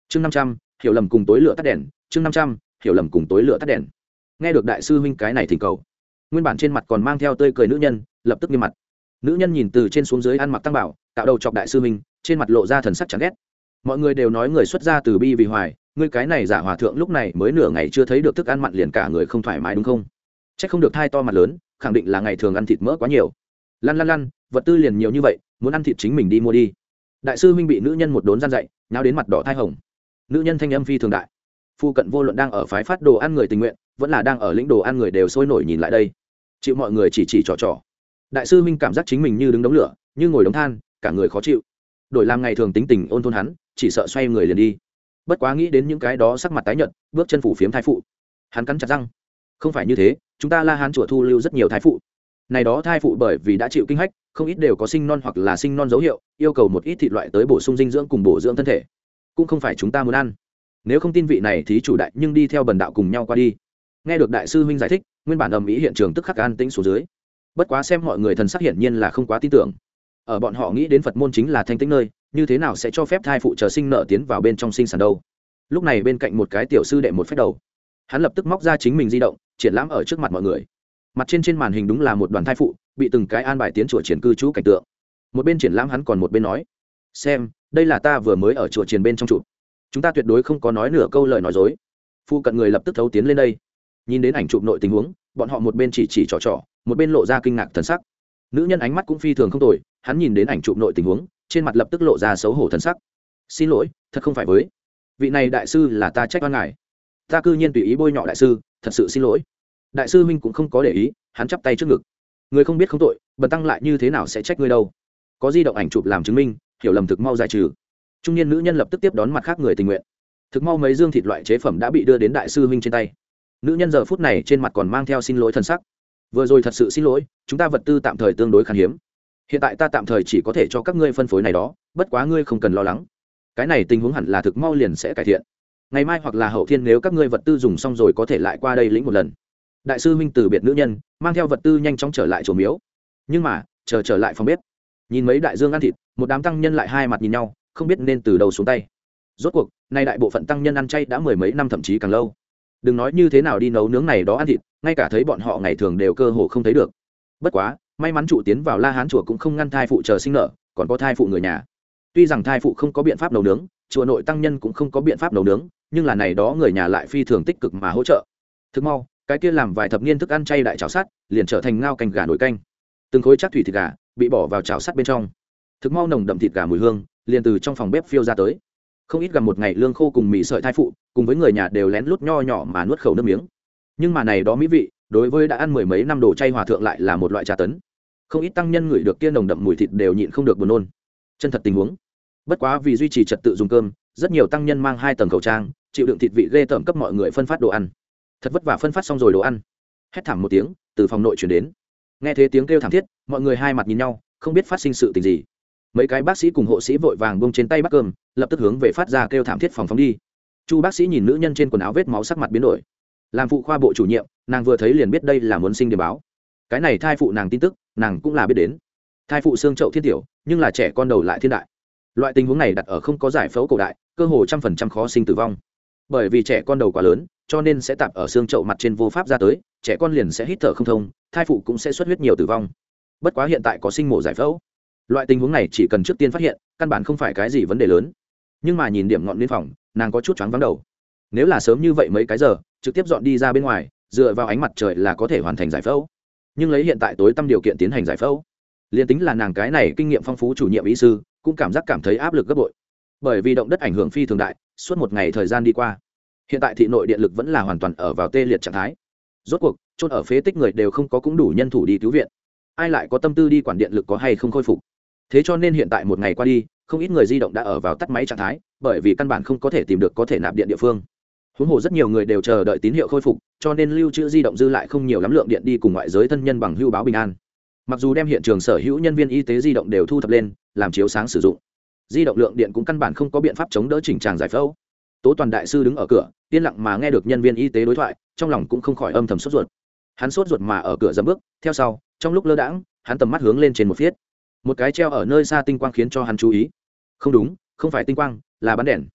chương 500, hiểu lầm cùng tối lửa tắt đèn. chương 500, hiểu lầm cùng tối lửa tắt đèn. Nghe được đại sư huynh cái này thỉnh cầu, nguyên bản trên mặt còn mang theo tươi cười nữ nhân lập tức nghiêm mặt. Nữ nhân nhìn từ trên xuống dưới ăn mặc tăng bảo, cạo đầu chọc đại sư huynh, trên mặt lộ ra thần sắc chán ghét. Mọi người đều nói người xuất gia từ bi vì hoài, ngươi cái này giả hòa thượng lúc này mới nửa ngày chưa thấy được thức ăn mặn liền cả người không thoải mái đúng không? Chắc không được thai to mặt lớn, khẳng định là ngày thường ăn thịt mỡ quá nhiều. Lăn lăn lăn, vật tư liền nhiều như vậy, muốn ăn thịt chính mình đi mua đi. Đại sư huynh bị nữ nhân một đốn gian dạy, nháo đến mặt đỏ thai hồng. Nữ nhân thanh âm phi thường đại. Phu cận vô luận đang ở phái phát đồ ăn người tình nguyện, vẫn là đang ở lĩnh đồ ăn người đều sôi nổi nhìn lại đây. Chịu mọi người chỉ trò. Đại sư huynh cảm giác chính mình như đứng đống lửa, như ngồi đống than, cả người khó chịu. Đổi làm ngày thường tính tình ôn thôn hắn, chỉ sợ xoay người liền đi. Bất quá nghĩ đến những cái đó sắc mặt tái nhợt, bước chân phủ phiếm thai phụ, hắn cắn chặt răng. Không phải như thế, chúng ta La Hán chùa thu lưu rất nhiều thai phụ. Này đó thai phụ bởi vì đã chịu kinh hách, không ít đều có sinh non hoặc là sinh non dấu hiệu, yêu cầu một ít thịt loại tới bổ sung dinh dưỡng cùng bổ dưỡng thân thể. Cũng không phải chúng ta muốn ăn. Nếu không tin vị này thì chủ đại nhưng đi theo bần đạo cùng nhau qua đi. Nghe được đại sư huynh giải thích, nguyên bản ầm ĩ hiện trường tức khắc an tĩnh xuống dưới. Bất quá xem mọi người thần sắc hiển nhiên là không quá tin tưởng. Ở bọn họ nghĩ đến Phật môn chính là thanh tĩnh nơi, như thế nào sẽ cho phép thai phụ chờ sinh nợ tiến vào bên trong sinh sản đâu? Lúc này bên cạnh một cái tiểu sư đệ một phép đầu, hắn lập tức móc ra chính mình di động, triển lãm ở trước mặt mọi người. Mặt trên màn hình đúng là một đoàn thai phụ bị từng cái an bài tiến chùa triển cư trú cảnh tượng. Một bên triển lãm hắn còn một bên nói: xem, đây là ta vừa mới ở chùa triển bên trong chụp, chúng ta tuyệt đối không có nói nửa câu lời nói dối. Phu cận người lập tức thấu tiến lên đây, nhìn đến ảnh chụp nội tình huống, bọn họ một bên chỉ trò, một bên lộ ra kinh ngạc thần sắc. Nữ nhân ánh mắt cũng phi thường không tồi, hắn nhìn đến ảnh chụp nội tình huống, trên mặt lập tức lộ ra xấu hổ thần sắc. Xin lỗi, thật không phải với vị này đại sư, là ta trách oan ngài, ta cư nhiên tùy ý bôi nhọ đại sư, thật sự xin lỗi. Đại sư huynh cũng không có để ý, hắn chắp tay trước ngực. Người không biết không tội, bần tăng lại như thế nào sẽ trách ngươi đâu? Có di động ảnh chụp làm chứng minh, hiểu lầm thực mau giải trừ. Trung niên nữ nhân lập tức tiếp đón mặt khác người tình nguyện. Thực mau mấy dương thịt loại chế phẩm đã bị đưa đến đại sư huynh trên tay. Nữ nhân giờ phút này trên mặt còn mang theo xin lỗi thần sắc. Vừa rồi thật sự xin lỗi, chúng ta vật tư tạm thời tương đối khan hiếm. Hiện tại ta tạm thời chỉ có thể cho các ngươi phân phối này đó, bất quá ngươi không cần lo lắng. Cái này tình huống hẳn là thực mau liền sẽ cải thiện. Ngày mai hoặc là hậu thiên nếu các ngươi vật tư dùng xong rồi có thể lại qua đây lĩnh một lần. Đại sư huynh từ biệt nữ nhân, mang theo vật tư nhanh chóng trở lại chùa miếu. Nhưng mà trở lại phòng bếp, nhìn mấy đại dương ăn thịt, một đám tăng nhân lại hai mặt nhìn nhau, không biết nên từ đầu xuống tay. Rốt cuộc nay đại bộ phận tăng nhân ăn chay đã mười mấy năm thậm chí càng lâu, đừng nói như thế nào đi nấu nướng này đó ăn thịt, ngay cả thấy bọn họ ngày thường đều cơ hồ không thấy được. Bất quá may mắn trụ tiến vào La Hán chùa cũng không ngăn thai phụ chờ sinh nở, còn có thai phụ người nhà. Tuy rằng thai phụ không có biện pháp nấu nướng, chùa nội tăng nhân cũng không có biện pháp nấu nướng, nhưng là này đó người nhà lại phi thường tích cực mà hỗ trợ. Thức mau, cái kia làm vài thập niên thức ăn chay đại chảo sắt liền trở thành ngao canh gà nồi canh. Từng khối chắc thủy thịt gà bị bỏ vào chảo sắt bên trong. Thức mau nồng đậm thịt gà mùi hương liền từ trong phòng bếp phiêu ra tới. Không ít gần một ngày lương khô cùng mì sợi thai phụ, cùng với người nhà đều lén lút nho nhỏ mà nuốt khẩu nước miếng. Nhưng mà này đó mỹ vị, đối với đã ăn mười mấy năm đồ chay hòa thượng lại là một loại tra tấn. Không ít tăng nhân ngửi được kia nồng đậm mùi thịt đều nhịn không được buồn nôn. Chân thật tình huống. Bất quá vì duy trì trật tự dùng cơm, rất nhiều tăng nhân mang 2 tầng khẩu trang, chịu đựng thịt vị ghê tởm cấp mọi người phân phát đồ ăn. Thật vất vả phân phát xong rồi đồ ăn, hét thảm một tiếng từ phòng nội truyền đến. Nghe thấy tiếng kêu thảm thiết, mọi người hai mặt nhìn nhau, không biết phát sinh sự tình gì. Mấy cái bác sĩ cùng hộ sĩ vội vàng buông trên tay bát cơm, lập tức hướng về phát ra kêu thảm thiết phòng phóng đi. Chu bác sĩ nhìn nữ nhân trên quần áo vết máu, sắc mặt biến đổi. Làm phụ khoa bộ chủ nhiệm, nàng vừa thấy liền biết đây là muốn sinh điểm báo. Cái này thai phụ nàng tin tức, nàng cũng là biết đến. Thai phụ xương chậu thiên tiểu, nhưng là trẻ con đầu lại thiên đại. Loại tình huống này đặt ở không có giải phẫu cổ đại, cơ hồ 100% khó sinh tử vong. Bởi vì trẻ con đầu quá lớn, cho nên sẽ tạp ở xương chậu mặt trên vô pháp ra tới, trẻ con liền sẽ hít thở không thông, thai phụ cũng sẽ xuất huyết nhiều tử vong. Bất quá hiện tại có sinh mổ giải phẫu, loại tình huống này chỉ cần trước tiên phát hiện, căn bản không phải cái gì vấn đề lớn. Nhưng mà nhìn điểm ngọn liên phòng, nàng có chút choáng váng đầu. Nếu là sớm như vậy mấy cái giờ, trực tiếp dọn đi ra bên ngoài, dựa vào ánh mặt trời là có thể hoàn thành giải phẫu. Nhưng lấy hiện tại tối tăm điều kiện tiến hành giải phẫu, liền tính là nàng cái này kinh nghiệm phong phú chủ nhiệm y sư, cũng cảm thấy áp lực gấp bội. Bởi vì động đất ảnh hưởng phi thường đại, suốt một ngày thời gian đi qua, hiện tại thị nội điện lực vẫn là hoàn toàn ở vào tê liệt trạng thái. Rốt cuộc chôn ở phế tích người đều không có cũng đủ nhân thủ đi cứu viện, ai lại có tâm tư đi quản điện lực có hay không khôi phục. Thế cho nên hiện tại một ngày qua đi, không ít người di động đã ở vào tắt máy trạng thái, bởi vì căn bản không có thể tìm được có thể nạp điện địa phương. Huống hồ rất nhiều người đều chờ đợi tín hiệu khôi phục, cho nên lưu trữ di động dư lại không nhiều lắm lượng điện đi cùng ngoại giới thân nhân bằng hưu báo bình an. Mặc dù đem hiện trường sở hữu nhân viên y tế di động đều thu thập lên làm chiếu sáng sử dụng, di động lượng điện cũng căn bản không có biện pháp chống đỡ chỉnh tràng giải phẫu. Tố Toàn đại sư đứng ở cửa, yên lặng mà nghe được nhân viên y tế đối thoại, trong lòng cũng không khỏi âm thầm sốt ruột. Hắn sốt ruột mà ở cửa dậm bước, theo sau, trong lúc lơ đãng, hắn tầm mắt hướng lên trên một phía. Một cái treo ở nơi xa tinh quang khiến cho hắn chú ý. Không đúng, không phải tinh quang, là bắn đèn.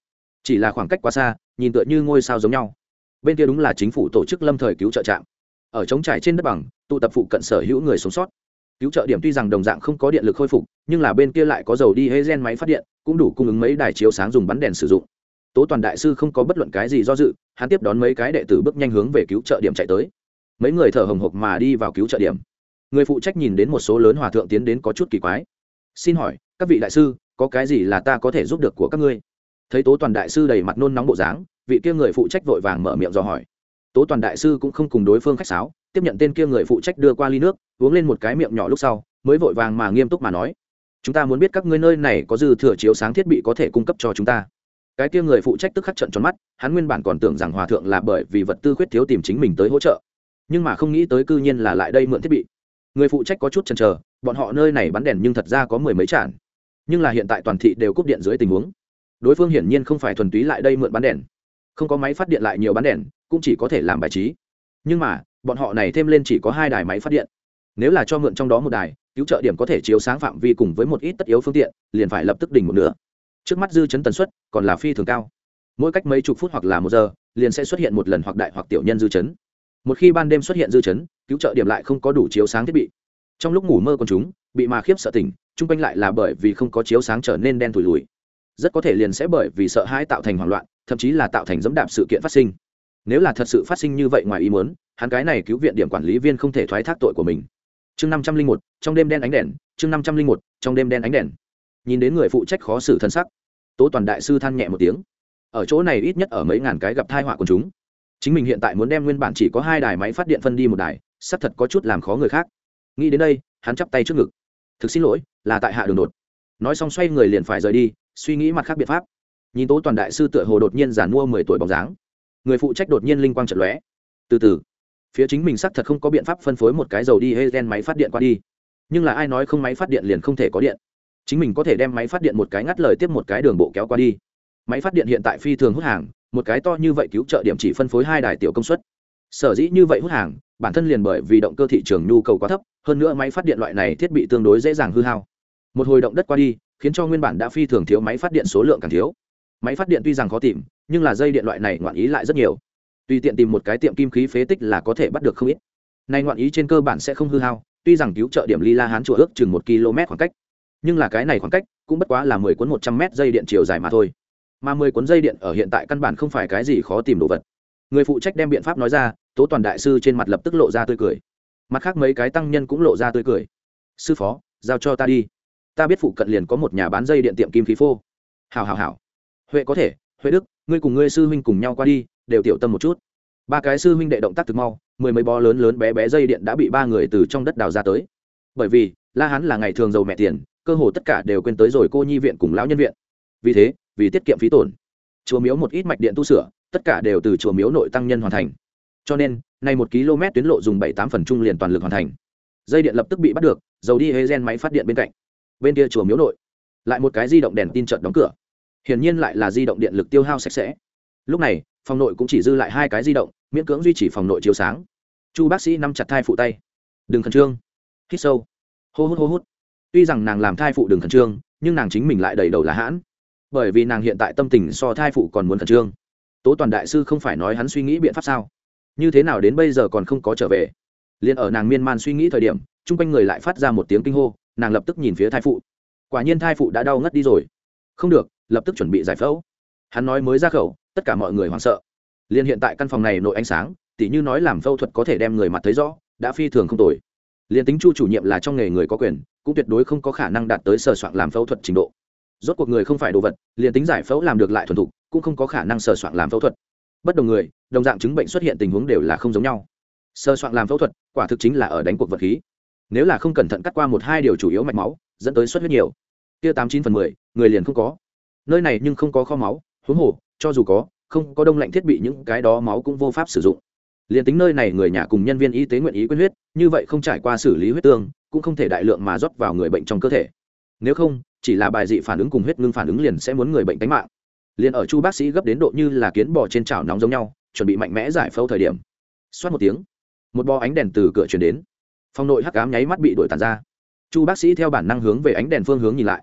chỉ là khoảng cách quá xa, nhìn tựa như ngôi sao giống nhau. Bên kia đúng là chính phủ tổ chức lâm thời cứu trợ trạm, ở trống trải trên đất bằng tụ tập phụ cận sở hữu người sống sót. Cứu trợ điểm tuy rằng đồng dạng không có điện lực khôi phục, nhưng là bên kia lại có dầu đi hê gen máy phát điện, cũng đủ cung ứng mấy đài chiếu sáng dùng bắn đèn sử dụng. Tố Toàn đại sư không có bất luận cái gì do dự, hắn tiếp đón mấy cái đệ tử bước nhanh hướng về cứu trợ điểm chạy tới. Mấy người thở hồng hộc mà đi vào cứu trợ điểm. Người phụ trách nhìn đến một số lớn hòa thượng tiến đến có chút kỳ quái. Xin hỏi các vị đại sư, có cái gì là ta có thể giúp được của các ngươi? Thấy Tố Toàn đại sư đầy mặt nôn nóng bộ dáng, vị kia người phụ trách vội vàng mở miệng dò hỏi. Tố Toàn đại sư cũng không cùng đối phương khách sáo, tiếp nhận tên kia người phụ trách đưa qua ly nước, uống lên một cái miệng nhỏ lúc sau mới vội vàng mà nghiêm túc mà nói: chúng ta muốn biết các ngươi nơi này có dư thừa chiếu sáng thiết bị có thể cung cấp cho chúng ta. Cái kia người phụ trách tức khắc trợn tròn mắt, hắn nguyên bản còn tưởng rằng hòa thượng là bởi vì vật tư khuyết thiếu tìm chính mình tới hỗ trợ, nhưng mà không nghĩ tới cư nhiên là lại đây mượn thiết bị. Người phụ trách có chút chần chờ, bọn họ nơi này bắn đèn nhưng thật ra có mười mấy tràn, nhưng là hiện tại toàn thị đều cúp điện dưới tình huống, đối phương hiển nhiên không phải thuần túy lại đây mượn bắn đèn, không có máy phát điện lại nhiều bắn đèn cũng chỉ có thể làm bài trí. Nhưng mà bọn họ này thêm lên chỉ có 2 đài máy phát điện, nếu là cho mượn trong đó một đài, cứu trợ điểm có thể chiếu sáng phạm vi cùng với một ít tất yếu phương tiện liền phải lập tức đỉnh một nửa. Trước mắt dư chấn tần suất còn là phi thường cao, mỗi cách mấy chục phút hoặc là 1 giờ liền sẽ xuất hiện một lần hoặc đại hoặc tiểu nhân dư chấn. Một khi ban đêm xuất hiện dư chấn, cứu trợ điểm lại không có đủ chiếu sáng thiết bị, trong lúc ngủ mơ con chúng bị mà khiếp sợ tỉnh, chung quanh lại là bởi vì không có chiếu sáng trở nên đen thủi lùi, rất có thể liền sẽ bởi vì sợ hãi tạo thành hoảng loạn, thậm chí là tạo thành dẫm đạp sự kiện phát sinh. Nếu là thật sự phát sinh như vậy ngoài ý muốn, hắn cái này cứu viện điểm quản lý viên không thể thoái thác tội của mình. Chương 501, trong đêm đen ánh đèn, chương 501, trong đêm đen ánh đèn. Nhìn đến người phụ trách khó xử thân sắc, Tố Toàn đại sư than nhẹ một tiếng. Ở chỗ này ít nhất ở mấy ngàn cái gặp tai họa của chúng. Chính mình hiện tại muốn đem nguyên bản chỉ có 2 đài máy phát điện phân đi một đài, xác thật có chút làm khó người khác. Nghĩ đến đây, hắn chắp tay trước ngực. Thực xin lỗi, là tại hạ đường đột. Nói xong xoay người liền phải rời đi, suy nghĩ mặt khác biện pháp. Nhìn Tố Toàn đại sư tựa hồ đột nhiên giàn mua 10 tuổi bóng dáng, người phụ trách đột nhiên linh quang chợt lóe. Từ từ, phía chính mình xác thật không có biện pháp phân phối một cái dầu đi hê máy phát điện qua đi, nhưng là ai nói không máy phát điện liền không thể có điện. Chính mình có thể đem máy phát điện một cái ngắt lời tiếp một cái đường bộ kéo qua đi. Máy phát điện hiện tại phi thường hút hàng, một cái to như vậy cứu trợ điểm chỉ phân phối 2 đài tiểu công suất. Sở dĩ như vậy hút hàng, bản thân liền bởi vì động cơ thị trường nhu cầu quá thấp, hơn nữa máy phát điện loại này thiết bị tương đối dễ dàng hư hao. Một hồi động đất qua đi, khiến cho nguyên bản đã phi thường thiếu máy phát điện số lượng càng thiếu. Máy phát điện tuy rằng khó tìm, nhưng là dây điện loại này ngoạn ý lại rất nhiều. Tùy tiện tìm một cái tiệm kim khí phế tích là có thể bắt được không ít. Này ngoạn ý trên cơ bản sẽ không hư hao, tuy rằng cứu trợ điểm Ly La Hán chùa ước chừng 1 km khoảng cách, nhưng là cái này khoảng cách cũng bất quá là 10 cuốn 100 m dây điện chiều dài mà thôi. Mà 10 cuốn dây điện ở hiện tại căn bản không phải cái gì khó tìm đồ vật. Người phụ trách đem biện pháp nói ra, Tố Toàn đại sư trên mặt lập tức lộ ra tươi cười. Mặt khác mấy cái tăng nhân cũng lộ ra tươi cười. Sư phó, giao cho ta đi. Ta biết phụ cận liền có một nhà bán dây điện tiệm kim khí phô. Hảo. Huệ có thể, Huệ Đức, ngươi cùng ngươi sư huynh cùng nhau qua đi, đều tiểu tâm một chút. 3 cái sư huynh đệ động tác thực mau, 10 mấy bó lớn bé bé dây điện đã bị 3 người từ trong đất đào ra tới. Bởi vì La Hán là ngày thường giàu mẹ tiền, cơ hồ tất cả đều quên tới rồi cô nhi viện cùng lão nhân viện. Vì thế, vì tiết kiệm phí tổn, chùa miếu một ít mạch điện tu sửa, tất cả đều từ chùa miếu nội tăng nhân hoàn thành. Cho nên, nay 1 km tuyến lộ dùng 7-8 phần trung liền toàn lực hoàn thành. Dây điện lập tức bị bắt được, dầu đi hê gen máy phát điện bên cạnh. Bên kia chùa miếu nội, lại một cái di động đèn tin chợt đóng cửa. Hiển nhiên lại là di động điện lực tiêu hao sạch sẽ. Lúc này, phòng nội cũng chỉ dư lại 2 cái di động, miễn cưỡng duy trì phòng nội chiếu sáng. Chu bác sĩ nắm chặt thai phụ tay. Đừng khẩn trương. Hít sâu. Hô hút. Tuy rằng nàng làm thai phụ đừng khẩn trương, nhưng nàng chính mình lại đầy đầu là hãn. Bởi vì nàng hiện tại tâm tình so thai phụ còn muốn khẩn trương. Tố Toàn đại sư không phải nói hắn suy nghĩ biện pháp sao? Như thế nào đến bây giờ còn không có trở về? Liên ở nàng miên man suy nghĩ thời điểm, chung quanh người lại phát ra một tiếng kinh hô, nàng lập tức nhìn phía thai phụ. Quả nhiên thai phụ đã đau ngất đi rồi. Không được, lập tức chuẩn bị giải phẫu. Hắn nói mới ra khẩu, tất cả mọi người hoảng sợ. Liên hiện tại căn phòng này nội ánh sáng, tỉ như nói làm phẫu thuật có thể đem người mặt thấy rõ, đã phi thường không tồi. Liên tính Chu chủ nhiệm là trong nghề người có quyền, cũng tuyệt đối không có khả năng đạt tới sờ soạn làm phẫu thuật trình độ. Rốt cuộc người không phải đồ vật, liên tính giải phẫu làm được lại thuần thục, cũng không có khả năng sờ soạn làm phẫu thuật. Bất đồng người, đồng dạng chứng bệnh xuất hiện tình huống đều là không giống nhau. Sờ soạn làm phẫu thuật, quả thực chính là ở đánh cuộc vật khí. Nếu là không cẩn thận cắt qua 1-2 điều chủ yếu mạch máu, dẫn tới xuất huyết nhiều, kia 8-9 phần 10, người liền không có. Nơi này nhưng không có kho máu, huống hồ, cho dù có, không có đông lạnh thiết bị những cái đó máu cũng vô pháp sử dụng. Liên tính nơi này người nhà cùng nhân viên y tế nguyện ý quyên huyết, như vậy không trải qua xử lý huyết tương, cũng không thể đại lượng mà rót vào người bệnh trong cơ thể. Nếu không, chỉ là bài dị phản ứng cùng huyết ngưng phản ứng liền sẽ muốn người bệnh tánh mạng. Liên ở Chu bác sĩ gấp đến độ như là kiến bò trên chảo nóng giống nhau, chuẩn bị mạnh mẽ giải phẫu thời điểm. Xoát một tiếng, một bó ánh đèn từ cửa truyền đến. Phòng nội hắc ám nháy mắt bị đuổi tàn ra. Chu bác sĩ theo bản năng hướng về ánh đèn phương hướng nhìn lại.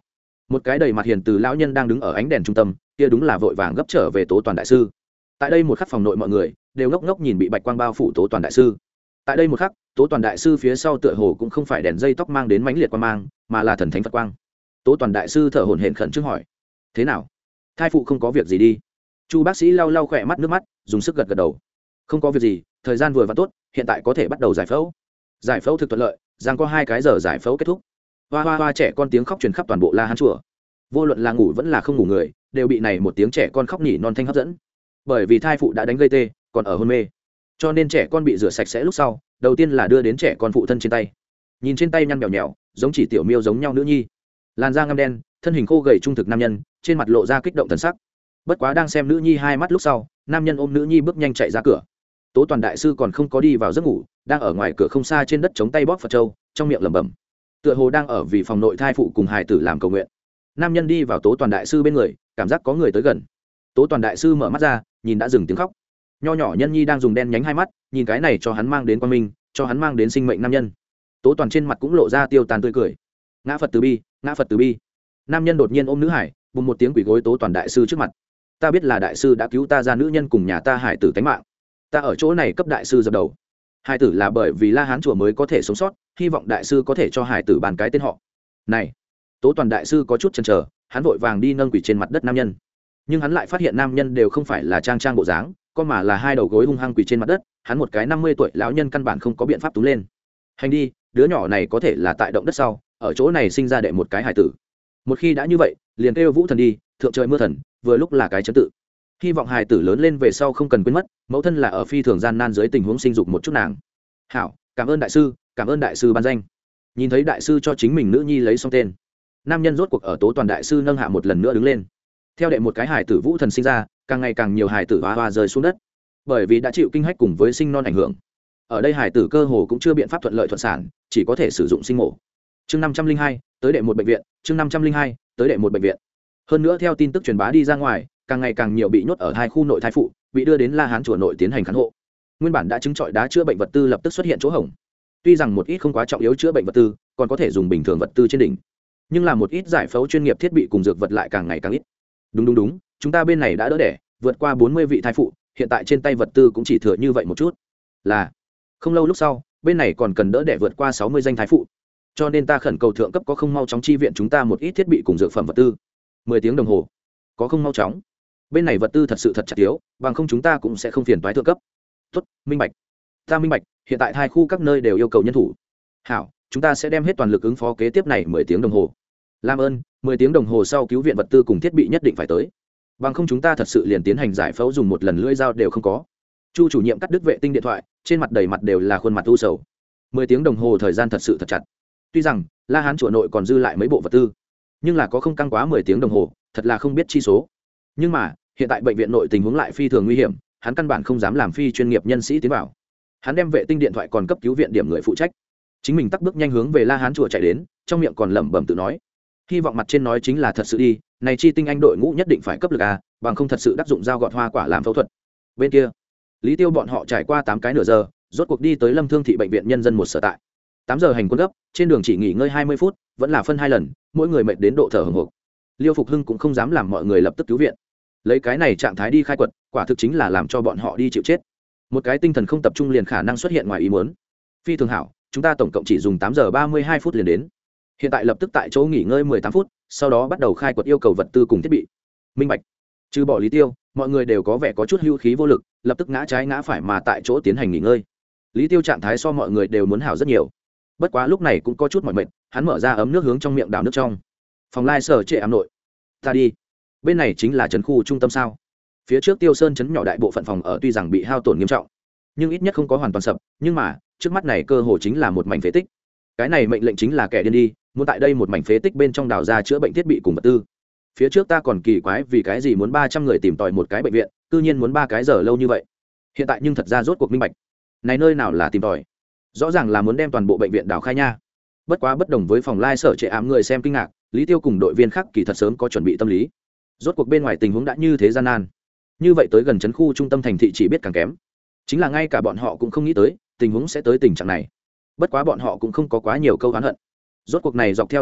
một cái đầy mặt hiền từ lão nhân đang đứng ở ánh đèn trung tâm, kia đúng là vội vàng gấp trở về Tố Toàn đại sư. Tại đây một khắc phòng nội mọi người đều ngốc ngốc nhìn bị bạch quang bao phủ Tố Toàn đại sư. Tại đây một khắc, Tố Toàn đại sư phía sau tựa hồ cũng không phải đèn dây tóc mang đến mãnh liệt quang mang, mà là thần thánh Phật quang. Tố Toàn đại sư thở hổn hển khẩn trương hỏi: thế nào, thai phụ không có việc gì đi? Chu bác sĩ lau lau khỏe mắt nước mắt, dùng sức gật gật đầu: không có việc gì, thời gian vừa và tốt, hiện tại có thể bắt đầu giải phẫu. Giải phẫu thực thuận lợi, giang có 2 cái giờ giải phẫu kết thúc. Hoa hoa hoa trẻ con tiếng khóc truyền khắp toàn bộ La Hán chùa. Vô luận là ngủ vẫn là không ngủ người, đều bị này một tiếng trẻ con khóc nỉ non thanh hấp dẫn. Bởi vì thai phụ đã đánh gây tê, còn ở hôn mê, cho nên trẻ con bị rửa sạch sẽ lúc sau, đầu tiên là đưa đến trẻ con phụ thân trên tay. Nhìn trên tay nhăn mèo nhèo, giống chỉ tiểu miêu giống nhau nữ nhi, làn da ngăm đen, thân hình khô gầy trung thực nam nhân, trên mặt lộ ra kích động thần sắc. Bất quá đang xem nữ nhi 2 mắt lúc sau, nam nhân ôm nữ nhi bước nhanh chạy ra cửa. Tố Toàn đại sư còn không có đi vào giấc ngủ, đang ở ngoài cửa không xa trên đất chống tay bóp Phật châu, trong miệng lẩm bẩm, tựa hồ đang ở vì phòng nội thai phụ cùng hài tử làm cầu nguyện. Nam nhân đi vào Tố Toàn đại sư bên người, cảm giác có người tới gần. Tố Toàn đại sư mở mắt ra, nhìn đã dừng tiếng khóc. Nho nhỏ nhân nhi đang dùng đen nhánh 2 mắt, nhìn cái này cho hắn mang đến quang minh, cho hắn mang đến sinh mệnh nam nhân. Tố Toàn trên mặt cũng lộ ra tiêu tàn tươi cười. Ngã Phật từ bi, ngã Phật từ bi. Nam nhân đột nhiên ôm nữ hải, bùng một tiếng quỳ gối Tố Toàn đại sư trước mặt. Ta biết là đại sư đã cứu ta ra nữ nhân cùng nhà ta hải tử tánh mạng, ta ở chỗ này cấp đại sư dập đầu. Hải tử là bởi vì La Hán chùa mới có thể sống sót, hy vọng đại sư có thể cho hải tử bàn cái tên họ. Này, Tố Toàn đại sư có chút chần chờ, hắn vội vàng đi nâng quỳ trên mặt đất nam nhân, nhưng hắn lại phát hiện nam nhân đều không phải là trang bộ dáng, con mà là 2 đầu gối hung hăng quỳ trên mặt đất. Hắn một cái 50 tuổi lão nhân căn bản không có biện pháp túm lên. Hành đi, đứa nhỏ này có thể là tại động đất sau, ở chỗ này sinh ra đệ một cái hải tử. Một khi đã như vậy, liền kêu Vũ thần đi, thượng trời mưa thần, vừa lúc là cái trấn tự. Hy vọng hài tử lớn lên về sau không cần quên mất, mẫu thân là ở phi thường gian nan dưới tình huống sinh dục một chút nàng. Hảo, cảm ơn đại sư ban danh. Nhìn thấy đại sư cho chính mình nữ nhi lấy xong tên, nam nhân rốt cuộc ở Tố Toàn đại sư nâng hạ một lần nữa đứng lên. Theo đệ một cái hài tử Vũ thần sinh ra, càng ngày càng nhiều hài tử hoa hoa rơi xuống đất, bởi vì đã chịu kinh hách cùng với sinh non ảnh hưởng. Ở đây hài tử cơ hồ cũng chưa biện pháp thuận lợi thuận sản, chỉ có thể sử dụng sinh mổ. Chương 502, tới đệ một bệnh viện. Chương 502, tới đệ một bệnh viện. Hơn nữa theo tin tức truyền bá đi ra ngoài, càng ngày càng nhiều bị nhốt ở 2 khu nội thai phụ bị đưa đến La Hán chùa nội tiến hành khán hộ. Nguyên bản đã chứng trọi đá chữa bệnh vật tư lập tức xuất hiện chỗ hổng. Tuy rằng một ít không quá trọng yếu chữa bệnh vật tư còn có thể dùng bình thường vật tư trên đỉnh, nhưng là một ít giải phẫu chuyên nghiệp thiết bị cùng dược vật lại càng ngày càng ít. Đúng, chúng ta bên này đã đỡ đẻ vượt qua 40 vị thai phụ, hiện tại trên tay vật tư cũng chỉ thừa như vậy một chút. Là không lâu lúc sau, bên này còn cần đỡ đẻ vượt qua 60 danh thai phụ, cho nên ta khẩn cầu thượng cấp có không mau chóng chi viện chúng ta một ít thiết bị cùng dược phẩm vật tư. 10 tiếng đồng hồ, có không mau chóng? Bên này vật tư thật sự thật chặt thiếu, bằng không chúng ta cũng sẽ không phiền toái thượng cấp. Tốt, minh bạch. Ta minh bạch, hiện tại 2 khu các nơi đều yêu cầu nhân thủ. Hảo, chúng ta sẽ đem hết toàn lực ứng phó kế tiếp này 10 tiếng đồng hồ. Làm ơn, 10 tiếng đồng hồ sau cứu viện vật tư cùng thiết bị nhất định phải tới. Bằng không chúng ta thật sự liền tiến hành giải phẫu dùng một lần lưỡi dao đều không có. Chu chủ nhiệm cắt đứt vệ tinh điện thoại, trên mặt đầy mặt đều là khuôn mặt u sầu. 10 tiếng đồng hồ thời gian thật sự thật chặt. Tuy rằng La Hán chùa nội còn dư lại mấy bộ vật tư, nhưng là có không căng quá 10 tiếng đồng hồ, thật là không biết chi số. Nhưng mà hiện tại bệnh viện nội tình huống lại phi thường nguy hiểm, hắn căn bản không dám làm phi chuyên nghiệp nhân sĩ tiến vào. Hắn đem vệ tinh điện thoại còn cấp cứu viện điểm người phụ trách, chính mình tắc bước nhanh hướng về La Hán chùa chạy đến, trong miệng còn lẩm bẩm tự nói, hy vọng mặt trên nói chính là thật sự đi, này chi tinh anh đội ngũ nhất định phải cấp lực bằng không thật sự đắc dụng dao gọt hoa quả làm phẫu thuật. Bên kia, Lý Tiêu bọn họ trải qua 8 cái nửa giờ, rốt cuộc đi tới Lâm Thương thị bệnh viện nhân dân một sở tại. 8 giờ hành quân gấp, trên đường chỉ nghỉ ngơi 20 phút, vẫn là phân 2 lần, mỗi người mệt đến độ thở hổn hển. Liêu Phục Hưng cũng không dám làm mọi người lập tức cứu viện. Lấy cái này trạng thái đi khai quật, quả thực chính là làm cho bọn họ đi chịu chết. Một cái tinh thần không tập trung liền khả năng xuất hiện ngoài ý muốn. Phi thường hảo, chúng ta tổng cộng chỉ dùng 8 giờ 32 phút liền đến. Hiện tại lập tức tại chỗ nghỉ ngơi 18 phút, sau đó bắt đầu khai quật yêu cầu vật tư cùng thiết bị. Minh bạch. Trừ bỏ Lý Tiêu, mọi người đều có vẻ có chút hưu khí vô lực, lập tức ngã trái ngã phải mà tại chỗ tiến hành nghỉ ngơi. Lý Tiêu trạng thái so mọi người đều muốn hảo rất nhiều. Bất quá lúc này cũng có chút mỏi mệt, hắn mở ra ấm nước hướng trong miệng đảo nước trong. Phòng lai sở trệ ám nội. Ta đi. Bên này chính là trấn khu trung tâm sao? Phía trước Tiêu Sơn trấn nhỏ đại bộ phận phòng ở tuy rằng bị hao tổn nghiêm trọng, nhưng ít nhất không có hoàn toàn sập, nhưng mà, trước mắt này cơ hồ chính là một mảnh phế tích. Cái này mệnh lệnh chính là kẻ điên đi, muốn tại đây một mảnh phế tích bên trong đào ra chữa bệnh thiết bị cùng vật tư. Phía trước ta còn kỳ quái vì cái gì muốn 300 người tìm tòi một cái bệnh viện, tự nhiên muốn 3 cái giờ lâu như vậy. Hiện tại nhưng thật ra rốt cuộc minh bạch. Này nơi nào là tìm tòi? Rõ ràng là muốn đem toàn bộ bệnh viện đào khai nha. Bất quá bất đồng với phòng lai sở trệ ám người xem kinh ngạc, Lý Tiêu cùng đội viên khác kỳ thật sớm có chuẩn bị tâm lý. Rốt cuộc bên ngoài tình huống đã như thế gian nan, như vậy tới gần trấn khu trung tâm thành thị chỉ biết càng kém. Chính là ngay cả bọn họ cũng không nghĩ tới tình huống sẽ tới tình trạng này. Bất quá bọn họ cũng không có quá nhiều câu oán hận. Rốt cuộc này dọc theo đường đi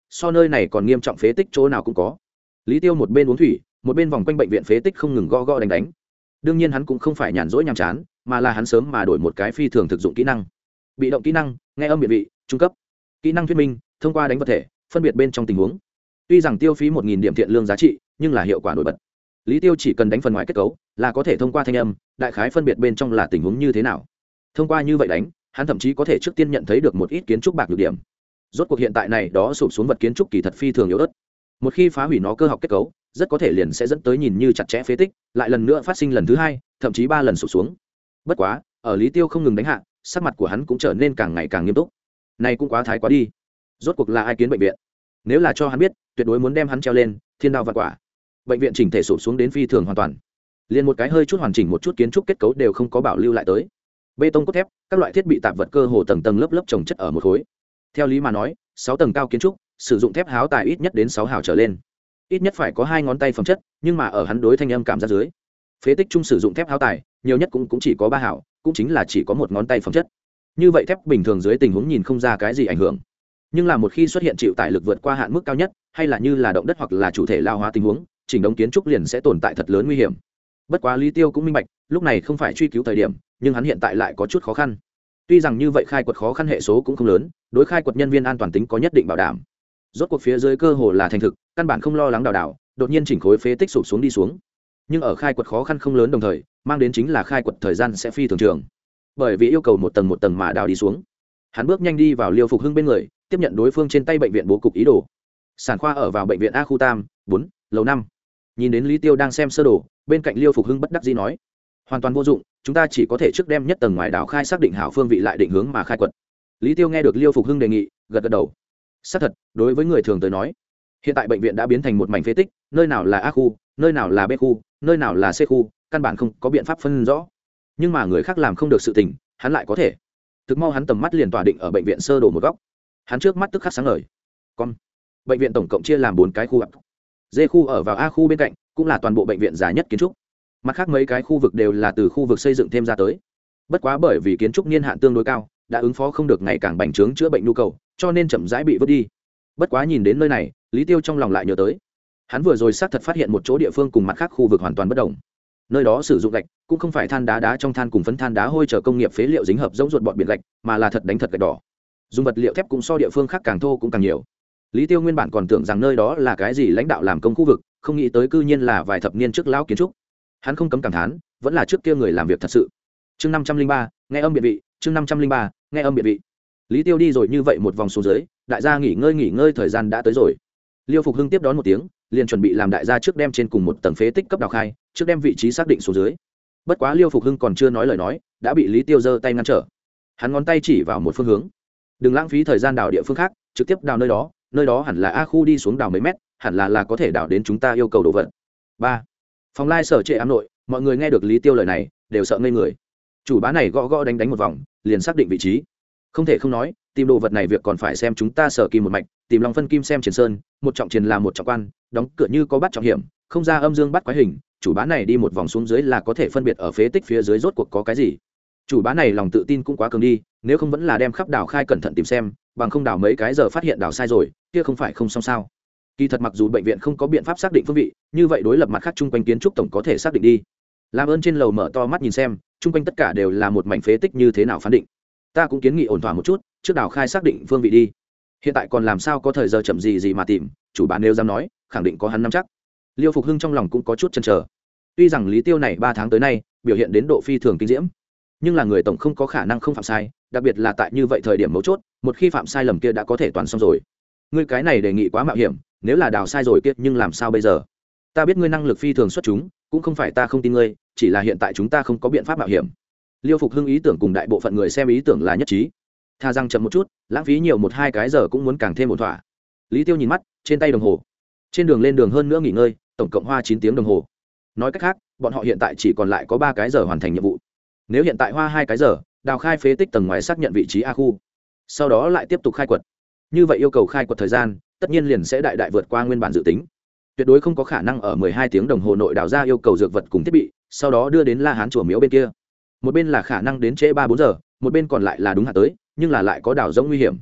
so nơi này còn nghiêm trọng phế tích chỗ nào cũng có. Lý Tiêu một bên uống thủy, một bên vòng quanh bệnh viện phế tích không ngừng gõ đánh. Đương nhiên hắn cũng không phải nhàn rỗi nhàm chán, mà là hắn sớm mà đổi một cái phi thường thực dụng kỹ năng. Bị động kỹ năng, nghe âm biệt vị, trung cấp. Kỹ năng thuyết minh, thông qua đánh vật thể, phân biệt bên trong tình huống. Tuy rằng tiêu phí 1000 điểm thiện lương giá trị, nhưng là hiệu quả nổi bật. Lý Tiêu chỉ cần đánh phần ngoài kết cấu, là có thể thông qua thanh âm, đại khái phân biệt bên trong là tình huống như thế nào. Thông qua như vậy đánh, hắn thậm chí có thể trước tiên nhận thấy được một ít kiến trúc bạc nhược điểm. Rốt cuộc hiện tại này đó sụp xuống vật kiến trúc kỳ thật phi thường yếu ớt. Một khi phá hủy nó cơ học kết cấu, rất có thể liền sẽ dẫn tới nhìn như chặt chẽ phế tích, lại lần nữa phát sinh lần thứ 2, thậm chí 3 lần sụp xuống. Bất quá, ở Lý Tiêu không ngừng đánh hạ, sắc mặt của hắn cũng trở nên càng ngày càng nghiêm túc. Này cũng quá thái quá đi. Rốt cuộc là ai kiến bệnh viện? Nếu là cho hắn biết, tuyệt đối muốn đem hắn treo lên, thiên đao vạn quả. Bệnh viện chỉnh thể sụp xuống đến phi thường hoàn toàn. Liên một cái hơi chút hoàn chỉnh một chút kiến trúc kết cấu đều không có bảo lưu lại tới. Bê tông cốt thép, các loại thiết bị tạp vật cơ hồ tầng tầng lớp lớp chồng chất ở một khối. Theo lý mà nói, 6 tầng cao kiến trúc, sử dụng thép háo tài ít nhất đến 6 hào trở lên. Ít nhất phải có 2 ngón tay phẩm chất, nhưng mà ở hắn đối thanh âm cảm giác dưới, phế tích chung sử dụng thép háo tài, nhiều nhất cũng chỉ có 3 hào, cũng chính là chỉ có 1 ngón tay phẩm chất. Như vậy thép bình thường dưới tình huống nhìn không ra cái gì ảnh hưởng. Nhưng là một khi xuất hiện chịu tải lực vượt qua hạn mức cao nhất, hay là như là động đất hoặc là chủ thể lao hóa tình huống, chỉnh đống kiến trúc liền sẽ tồn tại thật lớn nguy hiểm. Bất quá Lý Tiêu cũng minh bạch, lúc này không phải truy cứu thời điểm, nhưng hắn hiện tại lại có chút khó khăn. Tuy rằng như vậy khai quật khó khăn hệ số cũng không lớn, đối khai quật nhân viên an toàn tính có nhất định bảo đảm. Rốt cuộc phía dưới cơ hồ là thành thực, căn bản không lo lắng đào, đột nhiên chỉnh khối phế tích sụp xuống đi xuống. Nhưng ở khai quật khó khăn không lớn đồng thời, mang đến chính là khai quật thời gian sẽ phi thường trường. Bởi vì yêu cầu một tầng mà đào đi xuống. Hắn bước nhanh đi vào Liêu Phục Hưng bên người, tiếp nhận đối phương trên tay bệnh viện bố cục ý đồ. Sản khoa ở vào bệnh viện A khu Tam 4, lầu 5. Nhìn đến Lý Tiêu đang xem sơ đồ, bên cạnh Liêu Phục Hưng bất đắc dĩ nói: hoàn toàn vô dụng, chúng ta chỉ có thể trước đem nhất tầng ngoài đào khai xác định hảo phương vị lại định hướng mà khai quật. Lý Tiêu nghe được Liêu Phục Hưng đề nghị, gật đầu. Xác thật, đối với người thường tới nói, hiện tại bệnh viện đã biến thành một mảnh phế tích, nơi nào là A khu, nơi nào là B khu, nơi nào là C khu, căn bản không có biện pháp phân rõ. Nhưng mà người khác làm không được sự tình, hắn lại có thể. Thực mau hắn tầm mắt liền tỏa định ở bệnh viện sơ đồ một góc. Hắn trước mắt tức khắc sáng ngời. Bệnh viện tổng cộng chia làm 4 cái khu. D khu ở vào A khu bên cạnh, cũng là toàn bộ bệnh viện dài nhất kiến trúc. Mặt khác mấy cái khu vực đều là từ khu vực xây dựng thêm ra tới. Bất quá bởi vì kiến trúc niên hạn tương đối cao, đã ứng phó không được ngày càng bành trướng chữa bệnh nhu cầu, cho nên chậm rãi bị vứt đi. Bất quá nhìn đến nơi này, Lý Tiêu trong lòng lại nhớ tới, hắn vừa rồi xác thật phát hiện một chỗ địa phương cùng mặt khác khu vực hoàn toàn bất đồng. Nơi đó sử dụng gạch cũng không phải than đá trong than cùng phấn than đá hôi chờ công nghiệp phế liệu dính hợp giống ruột bọt biển gạch, mà là thật đánh thật gạch đỏ. Dùng vật liệu thép cũng so địa phương khác càng thô cũng càng nhiều. Lý Tiêu nguyên bản còn tưởng rằng nơi đó là cái gì lãnh đạo làm công khu vực, không nghĩ tới cư nhiên là vài thập niên trước lão kiến trúc. Hắn không cấm cảm thán, vẫn là trước kia người làm việc thật sự. Chương 503, nghe âm biệt vị, chương 503, nghe âm biệt vị. Lý Tiêu đi rồi như vậy một vòng xuống dưới, đại gia nghỉ ngơi thời gian đã tới rồi. Liêu Phục Hưng tiếp đón một tiếng, liền chuẩn bị làm đại gia trước đem trên cùng một tầng phế tích cấp đào khai, trước đem vị trí xác định xuống dưới. Bất quá Liêu Phục Hưng còn chưa nói lời nói, đã bị Lý Tiêu giơ tay ngăn trở. Hắn ngón tay chỉ vào một phương hướng. Đừng lãng phí thời gian đào địa phương khác, trực tiếp đào nơi đó hẳn là A khu, đi xuống đào mấy mét, hẳn là có thể đào đến chúng ta yêu cầu đồ vật. 3. Phòng lai sở trệ ám nội, mọi người nghe được Lý Tiêu lời này, đều sợ ngây người. Chủ bá này gõ đánh một vòng, liền xác định vị trí. Không thể không nói, tìm đồ vật này việc còn phải xem chúng ta sở kim một mạch, tìm Long Phân Kim xem Triển Sơn, một trọng triền là một trọng quan, đóng cửa như có bắt trọng hiểm, không ra âm dương bắt quái hình, chủ bá này đi một vòng xuống dưới là có thể phân biệt ở phế tích phía dưới rốt cuộc có cái gì. Chủ bá này lòng tự tin cũng quá cường đi, nếu không vẫn là đem khắp đào khai cẩn thận tìm xem, bằng không đào mấy cái giờ phát hiện đào sai rồi, kia không phải không xong sao. Kỳ thật mặc dù bệnh viện không có biện pháp xác định phương vị, như vậy đối lập mặt khác chung quanh kiến trúc tổng có thể xác định đi. Làm ơn trên lầu mở to mắt nhìn xem, chung quanh tất cả đều là một mảnh phế tích, như thế nào phán định. Ta cũng kiến nghị ổn thỏa một chút, trước đào khai xác định phương vị đi. Hiện tại còn làm sao có thời giờ chậm gì mà tìm, chủ bán nếu dám nói, khẳng định có hắn nắm chắc. Liêu Phục Hưng trong lòng cũng có chút chần chờ. Tuy rằng Lý Tiêu này 3 tháng tới nay biểu hiện đến độ phi thường kinh diễm, nhưng là người tổng không có khả năng không phạm sai, đặc biệt là tại như vậy thời điểm mấu chốt, một khi phạm sai lầm kia đã có thể toàn xong rồi. Ngươi cái này đề nghị quá mạo hiểm, nếu là đào sai rồi kia nhưng làm sao bây giờ? Ta biết ngươi năng lực phi thường xuất chúng, cũng không phải ta không tin ngươi, chỉ là hiện tại chúng ta không có biện pháp mạo hiểm. Liêu Phục Hưng ý tưởng cùng đại bộ phận người xem ý tưởng là nhất trí. Tha rằng chậm một chút, lãng phí nhiều 1-2 cái giờ cũng muốn càng thêm ổn thỏa. Lý Tiêu nhìn mắt trên tay đồng hồ, trên đường lên đường hơn nữa nghỉ ngơi, tổng cộng hoa 9 tiếng đồng hồ. Nói cách khác, bọn họ hiện tại chỉ còn lại có 3 cái giờ hoàn thành nhiệm vụ. Nếu hiện tại hoa 2 cái giờ, đào khai phế tích tầng ngoài xác nhận vị trí A khu, sau đó lại tiếp tục khai quật, như vậy yêu cầu khai quật thời gian tất nhiên liền sẽ đại vượt qua nguyên bản dự tính. Tuyệt đối không có khả năng ở 12 tiếng đồng hồ nội đào ra yêu cầu dược vật cùng thiết bị, sau đó đưa đến La Hán chùa miếu bên kia. Một bên là khả năng đến trễ 3-4 giờ, một bên còn lại là đúng hạn tới, nhưng là lại có đào rỗng nguy hiểm.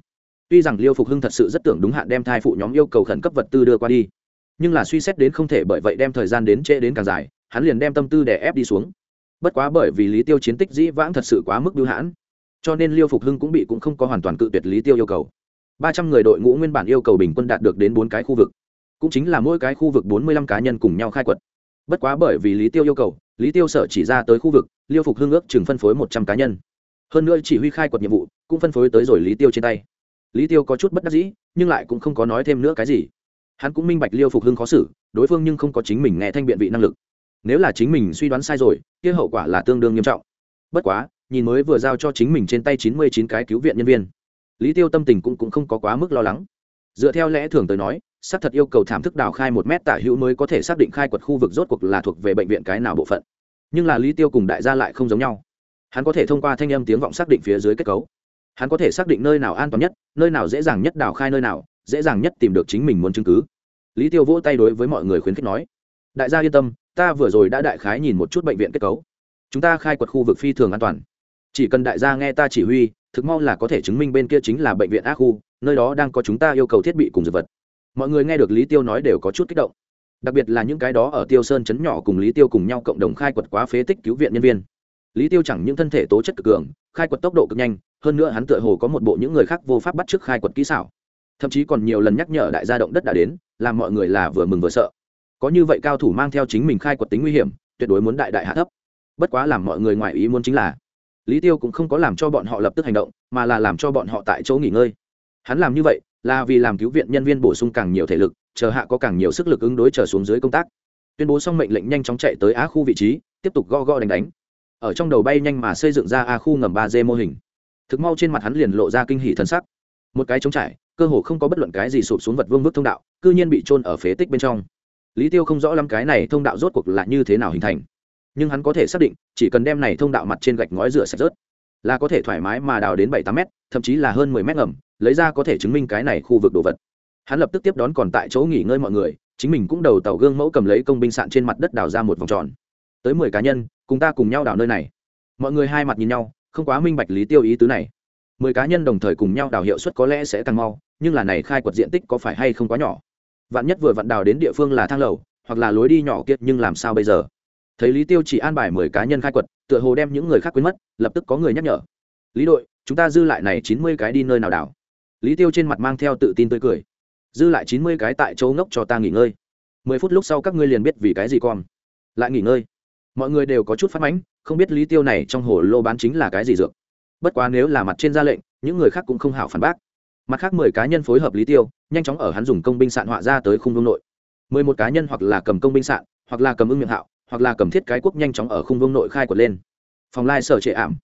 Tuy rằng Liêu Phục Hưng thật sự rất tưởng đúng hạn đem thai phụ nhóm yêu cầu khẩn cấp vật tư đưa qua đi, nhưng là suy xét đến không thể bởi vậy đem thời gian đến trễ đến càng dài, hắn liền đem tâm tư đè ép đi xuống. Bất quá bởi vì Lý Tiêu chiến tích dĩ vãng thật sự quá mức bưu hãn, cho nên Liêu Phục Hưng cũng không có hoàn toàn cự tuyệt Lý Tiêu yêu cầu. 300 người đội ngũ nguyên bản yêu cầu bình quân đạt được đến 4 cái khu vực, cũng chính là mỗi cái khu vực 45 cá nhân cùng nhau khai quật. Bất quá bởi vì Lý Tiêu yêu cầu, Lý Tiêu sở chỉ ra tới khu vực, Liêu Phục Hưng ước chừng phân phối 100 cá nhân. Hơn nữa chỉ huy khai quật nhiệm vụ cũng phân phối tới rồi Lý Tiêu trên tay. Lý Tiêu có chút bất đắc dĩ, nhưng lại cũng không có nói thêm nữa cái gì. Hắn cũng minh bạch Liêu Phục Hưng khó xử, đối phương nhưng không có chính mình nghe thanh biện vị năng lực. Nếu là chính mình suy đoán sai rồi, kia hậu quả là tương đương nghiêm trọng. Bất quá, nhìn mới vừa giao cho chính mình trên tay 99 cái cứu viện nhân viên, Lý Tiêu tâm tình cũng không có quá mức lo lắng. Dựa theo lẽ thường tới nói, xác thật yêu cầu thảm thức đào khai 1 mét tả hữu mới có thể xác định khai quật khu vực rốt cuộc là thuộc về bệnh viện cái nào bộ phận. Nhưng là Lý Tiêu cùng đại gia lại không giống nhau. Hắn có thể thông qua thanh âm tiếng vọng xác định phía dưới kết cấu. Hắn có thể xác định nơi nào an toàn nhất, nơi nào dễ dàng nhất đào khai, nơi nào dễ dàng nhất tìm được chính mình muốn chứng cứ. Lý Tiêu vỗ tay đối với mọi người khuyến khích nói: đại gia yên tâm, ta vừa rồi đã đại khái nhìn một chút bệnh viện kết cấu, chúng ta khai quật khu vực phi thường an toàn, chỉ cần đại gia nghe ta chỉ huy, thực mau là có thể chứng minh bên kia chính là bệnh viện A khu, nơi đó đang có chúng ta yêu cầu thiết bị cùng dược vật. Mọi người nghe được Lý Tiêu nói đều có chút kích động, đặc biệt là những cái đó ở Tiêu Sơn trấn nhỏ cùng Lý Tiêu cùng nhau cộng đồng khai quật quá phế tích cứu viện nhân viên. Lý Tiêu chẳng những thân thể tố chất cực cường, khai quật tốc độ cực nhanh, hơn nữa hắn tựa hồ có một bộ những người khác vô pháp bắt chước khai quật kỹ xảo, thậm chí còn nhiều lần nhắc nhở đại gia động đất đã đến, làm mọi người là vừa mừng vừa sợ. Có như vậy cao thủ mang theo chính mình khai quật tính nguy hiểm, tuyệt đối muốn đại đại hạ thấp. Bất quá làm mọi người ngoài ý muốn chính là, Lý Tiêu cũng không có làm cho bọn họ lập tức hành động, mà là làm cho bọn họ tại chỗ nghỉ ngơi. Hắn làm như vậy là vì làm cứu viện nhân viên bổ sung càng nhiều thể lực, chờ hạ có càng nhiều sức lực ứng đối trở xuống dưới công tác. Tuyên bố xong mệnh lệnh nhanh chóng chạy tới A khu vị trí, tiếp tục gõ đánh. Ở trong đầu bay nhanh mà xây dựng ra A khu ngầm 3D mô hình. Thực mau trên mặt hắn liền lộ ra kinh hỉ thần sắc. Một cái trống trải, cơ hồ không có bất luận cái gì sụp xuống vật vương vức thông đạo, cư nhiên bị chôn ở phế tích bên trong. Lý Tiêu không rõ lắm cái này thông đạo rốt cuộc là như thế nào hình thành, nhưng hắn có thể xác định, chỉ cần đem này thông đạo mặt trên gạch ngói rửa sạch rớt, là có thể thoải mái mà đào đến 7-8 mét, thậm chí là hơn 10 mét ngầm, lấy ra có thể chứng minh cái này khu vực đồ vật. Hắn lập tức tiếp đón còn tại chỗ nghỉ ngơi mọi người, chính mình cũng đầu tàu gương mẫu cầm lấy công binh sạn trên mặt đất đào ra một vòng tròn. Tới 10 cá nhân, cùng ta cùng nhau đào nơi này. Mọi người hai mặt nhìn nhau, không quá minh bạch Lý Tiêu ý tứ này. 10 cá nhân đồng thời cùng nhau đào hiệu suất có lẽ sẽ càng mau, nhưng là này khai quật diện tích có phải hay không quá nhỏ? Vạn nhất vừa vặn đào đến địa phương là thang lầu, hoặc là lối đi nhỏ kiệt, nhưng làm sao bây giờ? Thấy Lý Tiêu chỉ an bài 10 cá nhân khai quật, tựa hồ đem những người khác quên mất, lập tức có người nhắc nhở: Lý đội, chúng ta dư lại này 90 cái đi nơi nào đào? Lý Tiêu trên mặt mang theo tự tin tươi cười: dư lại 90 cái tại chỗ ngốc cho ta nghỉ ngơi. 10 phút lúc sau các ngươi liền biết vì cái gì con lại nghỉ ngơi. Mọi người đều có chút phát mãnh, không biết Lý Tiêu này trong hồ lô bán chính là cái gì dược. Bất quá nếu là mặt trên ra lệnh, những người khác cũng không hảo phản bác. Mặt khác 10 cá nhân phối hợp Lý Tiêu, nhanh chóng ở hắn dùng công binh sạn họa ra tới khung vương nội. 11 cá nhân hoặc là cầm công binh sạn, hoặc là cầm ưng miệng hạo, hoặc là cầm thiết cái quốc nhanh chóng ở khung vương nội khai quật lên. Phòng lai sở trệ ảm.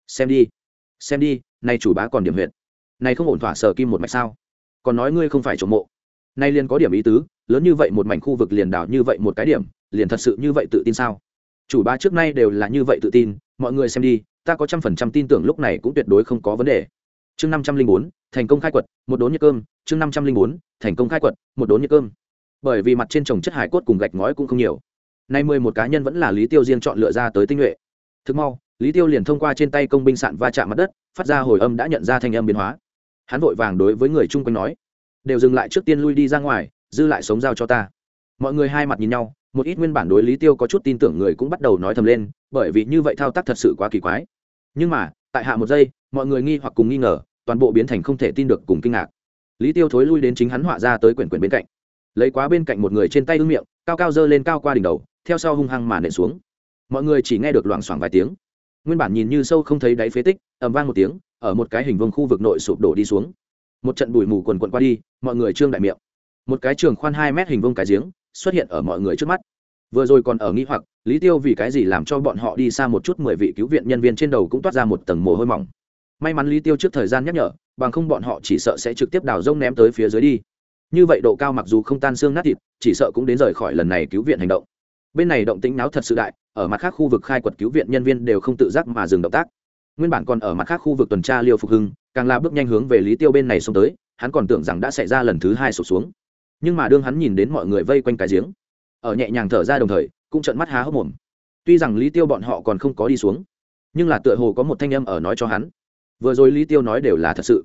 Xem đi, này chủ bá còn điểm huyệt. Này không ổn thỏa sở kim một mạch sao? Còn nói ngươi không phải trộm mộ. Này liền có điểm ý tứ, lớn như vậy một mảnh khu vực liền đào như vậy một cái điểm, liền thật sự như vậy tự tin sao? Chủ bá trước nay đều là như vậy tự tin, mọi người xem đi, ta có 100% tin tưởng lúc này cũng tuyệt đối không có vấn đề. Chương 504, thành công khai quật, một đốn như cơm, chương 504, thành công khai quật, một đốn như cơm. Bởi vì mặt trên trồng chất hải cốt cùng gạch ngói cũng không nhiều. Nay 11 cá nhân vẫn là Lý Tiêu riêng chọn lựa ra tới tinh nhuệ. Thực mau, Lý Tiêu liền thông qua trên tay công binh sạn va chạm mặt đất, phát ra hồi âm đã nhận ra thanh âm biến hóa. Hắn vội vàng đối với người chung quanh nói: đều dừng lại trước tiên lui đi ra ngoài, dư lại sống giao cho ta. Mọi người hai mặt nhìn nhau, một ít nguyên bản đối Lý Tiêu có chút tin tưởng người cũng bắt đầu nói thầm lên, bởi vì như vậy thao tác thật sự quá kỳ quái. Nhưng mà tại hạ một giây, mọi người nghi hoặc cùng nghi ngờ, toàn bộ biến thành không thể tin được cùng kinh ngạc. Lý Tiêu thối lui đến chính hắn họa ra tới quyển bên cạnh, lấy quá bên cạnh một người trên tay ưng miệng, cao cao dơ lên cao qua đỉnh đầu, theo sau hung hăng mà nện xuống. Mọi người chỉ nghe được loảng xoảng vài tiếng, nguyên bản nhìn như sâu không thấy đáy phế tích, ầm vang một tiếng, ở một cái hình vuông khu vực nội sụp đổ đi xuống. Một trận bụi mù quần quần qua đi, mọi người trương đại miệng. Một cái trường khoan 2 mét hình vuông cái giếng xuất hiện ở mọi người trước mắt. Vừa rồi còn ở nghi hoặc, Lý Tiêu vì cái gì làm cho bọn họ đi xa một chút, 10 vị cứu viện nhân viên trên đầu cũng toát ra một tầng mồ hôi mỏng. May mắn Lý Tiêu trước thời gian nhắc nhở, bằng không bọn họ chỉ sợ sẽ trực tiếp đào rông ném tới phía dưới đi. Như vậy độ cao mặc dù không tan xương nát thịt, chỉ sợ cũng đến rời khỏi lần này cứu viện hành động. Bên này động tĩnh náo thật sự đại, ở mặt khác khu vực khai quật cứu viện nhân viên đều không tự giác mà dừng động tác. Nguyên bản còn ở mặt khác khu vực tuần tra Liêu Phục Hưng, càng là bước nhanh hướng về Lý Tiêu bên này xông tới, hắn còn tưởng rằng đã xảy ra lần thứ 2 sụp xuống. Nhưng mà đương hắn nhìn đến mọi người vây quanh cái giếng, ở nhẹ nhàng thở ra đồng thời, cũng trợn mắt há hốc mồm. Tuy rằng Lý Tiêu bọn họ còn không có đi xuống, nhưng là tựa hồ có một thanh âm ở nói cho hắn, vừa rồi Lý Tiêu nói đều là thật sự.